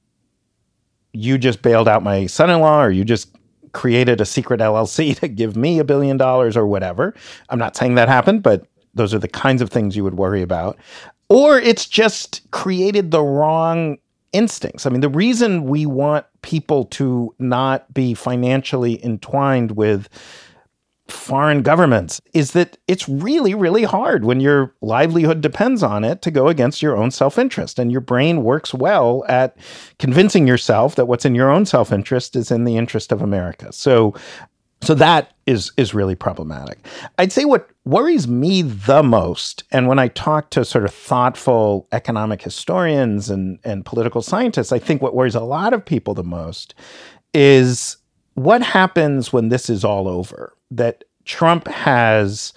you just bailed out my son-in-law or you just created a secret L L C to give me a billion dollars or whatever. I'm not saying that happened, but those are the kinds of things you would worry about. Or it's just created the wrong instincts. I mean, the reason we want people to not be financially entwined with foreign governments is that it's really, really hard when your livelihood depends on it to go against your own self-interest. And your brain works well at convincing yourself that what's in your own self-interest is in the interest of America. So, so that is, is really problematic. I'd say what worries me the most, and when I talk to sort of thoughtful economic historians and, and political scientists, I think what worries a lot of people the most is what happens when this is all over. That Trump has,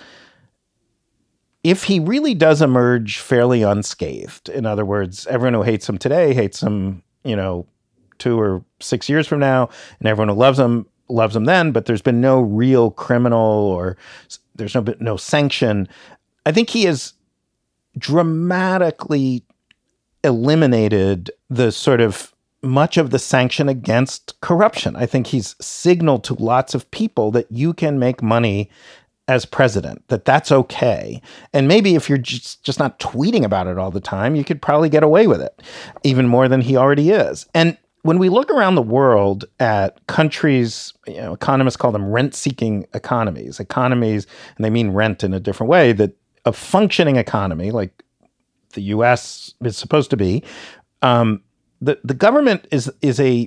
if he really does emerge fairly unscathed, in other words, everyone who hates him today hates him, you know, two or six years from now, and everyone who loves him loves him then, but there's been no real criminal or there's no no sanction. I think he has dramatically eliminated the sort of much of the sanction against corruption. I think he's signaled to lots of people that you can make money as president, that that's okay. And maybe if you're just, just not tweeting about it all the time, you could probably get away with it, even more than he already is. And when we look around the world at countries, you know, economists call them rent-seeking economies, economies, and they mean rent in a different way, that a functioning economy like the U S is supposed to be, um, the, the government is is a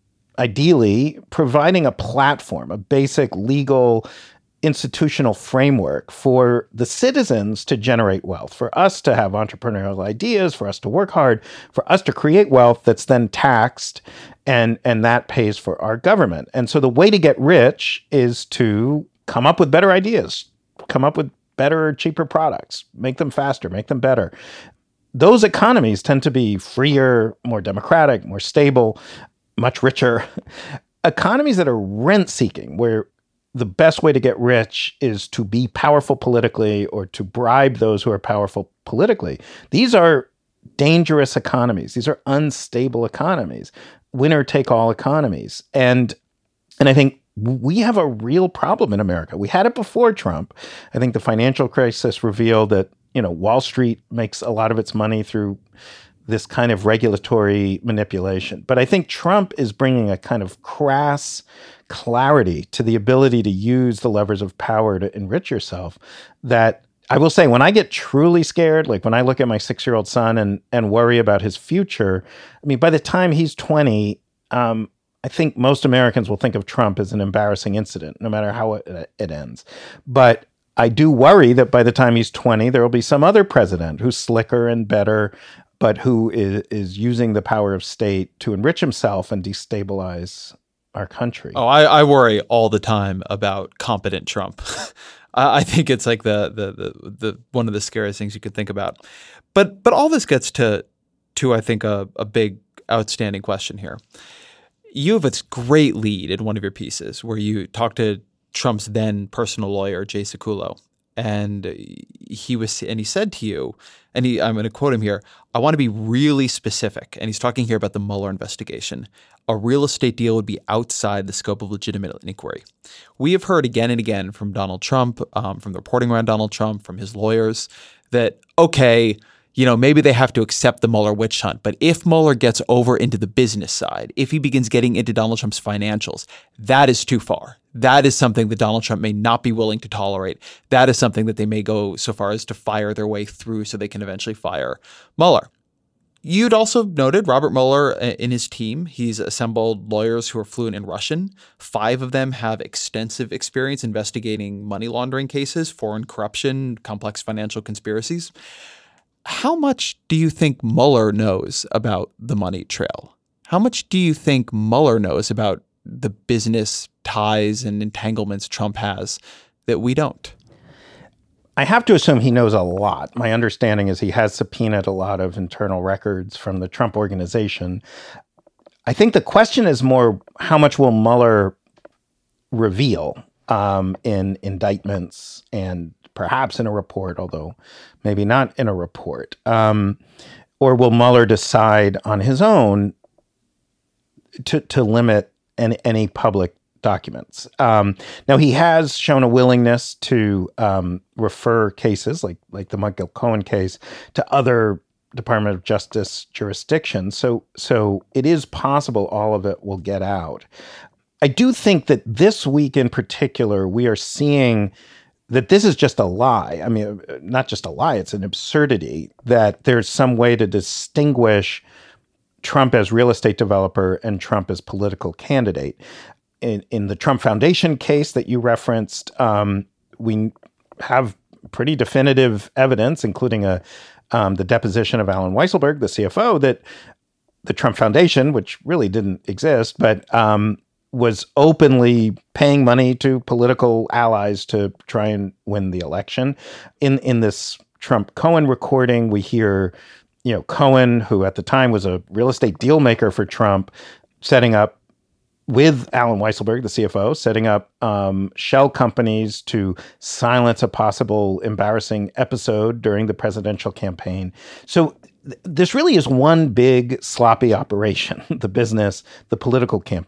ideally providing a platform, a basic legal institutional framework for the citizens to generate wealth, for us to have entrepreneurial ideas, for us to work hard, for us to create wealth that's then taxed, and and that pays for our government. And so the way to get rich is to come up with better ideas, come up with better, cheaper products, make them faster, make them better. Those economies tend to be freer, more democratic, more stable, much richer. Economies that are rent-seeking, where the best way to get rich is to be powerful politically or to bribe those who are powerful politically. These are dangerous economies. These are unstable economies, winner-take-all economies. And and I think we have a real problem in America. We had it before Trump. I think the financial crisis revealed that, you know, Wall Street makes a lot of its money through this kind of regulatory manipulation. But I think Trump is bringing a kind of crass clarity to the ability to use the levers of power to enrich yourself that I will say, when I get truly scared, like when I look at my six-year-old son and and worry about his future, I mean, by the time he's twenty, um, I think most Americans will think of Trump as an embarrassing incident, no matter how it, it ends. But I do worry that by the time he's twenty, there will be some other president who's slicker and better, but who is, is using the power of state to enrich himself and destabilize our country. Oh, I, I worry all the time about competent Trump. I think it's like the, the the the one of the scariest things you could think about. But but all this gets to to I think a, a big outstanding question here. You have a great lead in one of your pieces where you talk to Trump's then personal lawyer, Jay Sekulow, and he was and he said to you, and he, I'm going to quote him here, "I want to be really specific." And he's talking here about the Mueller investigation. A real estate deal would be outside the scope of legitimate inquiry. We have heard again and again from Donald Trump, um, from the reporting around Donald Trump, from his lawyers, that, okay, you know, maybe they have to accept the Mueller witch hunt. But if Mueller gets over into the business side, if he begins getting into Donald Trump's financials, that is too far. That is something that Donald Trump may not be willing to tolerate. That is something that they may go so far as to fire their way through so they can eventually fire Mueller. You'd also noted Robert Mueller in his team. He's assembled lawyers who are fluent in Russian. Five of them have extensive experience investigating money laundering cases, foreign corruption, complex financial conspiracies. How much do you think Mueller knows about the money trail? How much do you think Mueller knows about the business ties and entanglements Trump has that we don't? I have to assume he knows a lot. My understanding is he has subpoenaed a lot of internal records from the Trump organization. I think the question is more, how much will Mueller reveal um, in indictments and perhaps in a report, although maybe not in a report? Um, or will Mueller decide on his own to, to limit any, any public documents? Um, now, he has shown a willingness to um, refer cases like like the Michael Cohen case to other Department of Justice jurisdictions. So, so it is possible all of it will get out. I do think that this week in particular, we are seeing that this is just a lie. I mean, not just a lie, it's an absurdity that there's some way to distinguish Trump as real estate developer and Trump as political candidate. In, in the Trump Foundation case that you referenced, um, we have pretty definitive evidence, including a um, the deposition of Alan Weisselberg, the C F O, that the Trump Foundation, which really didn't exist, but um, was openly paying money to political allies to try and win the election. In in this Trump Cohen recording, we hear, you know, Cohen, who at the time was a real estate deal maker for Trump, setting up with Alan Weisselberg, the C F O, setting up um, shell companies to silence a possible embarrassing episode during the presidential campaign. So th- this really is one big sloppy operation, the business, the political campaign.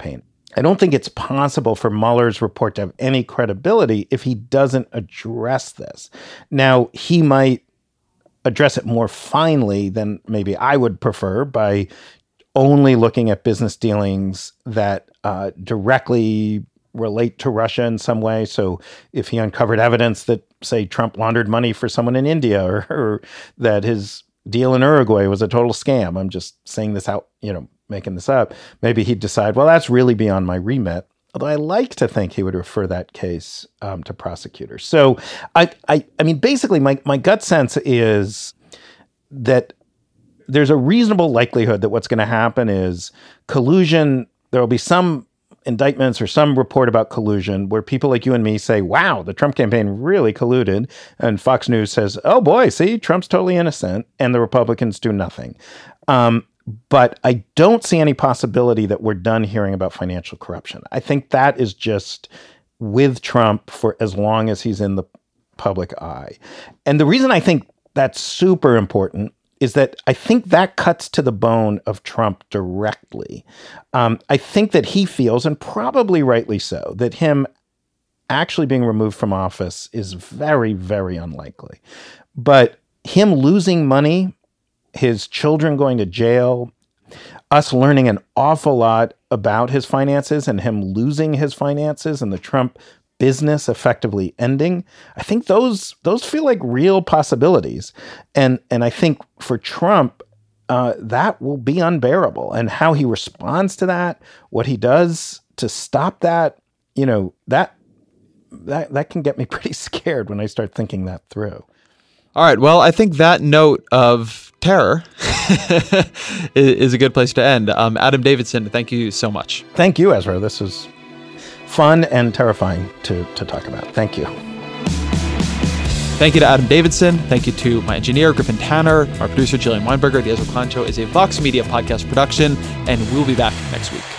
I don't think it's possible for Mueller's report to have any credibility if he doesn't address this. Now, he might address it more finely than maybe I would prefer by only looking at business dealings that uh, directly relate to Russia in some way. So if he uncovered evidence that, say, Trump laundered money for someone in India, or, or that his deal in Uruguay was a total scam, I'm just saying this out, you know, making this up, maybe he'd decide, well, that's really beyond my remit. Although I like to think he would refer that case um, to prosecutors. So I, I, I mean, basically, my, my gut sense is that there's a reasonable likelihood that what's going to happen is collusion. There will be some indictments or some report about collusion where people like you and me say, wow, the Trump campaign really colluded. And Fox News says, oh boy, see, Trump's totally innocent. And the Republicans do nothing. Um, but I don't see any possibility that we're done hearing about financial corruption. I think that is just with Trump for as long as he's in the public eye. And the reason I think that's super important is that I think that cuts to the bone of Trump directly. Um, I think that he feels, and probably rightly so, that him actually being removed from office is very, very unlikely. But him losing money, his children going to jail, us learning an awful lot about his finances and him losing his finances and the Trump business effectively ending, I think those those feel like real possibilities. And and I think for Trump, uh, that will be unbearable. And how he responds to that, what he does to stop that, you know, that that that can get me pretty scared when I start thinking that through. All right. Well, I think that note of terror is a good place to end. Um, Adam Davidson, thank you so much. Thank you, Ezra. This was fun and terrifying to, to talk about. Thank you. Thank you to Adam Davidson. Thank you to my engineer, Griffin Tanner, our producer, Jillian Weinberger. The Ezra Klein Show is a Vox Media podcast production, and we'll be back next week.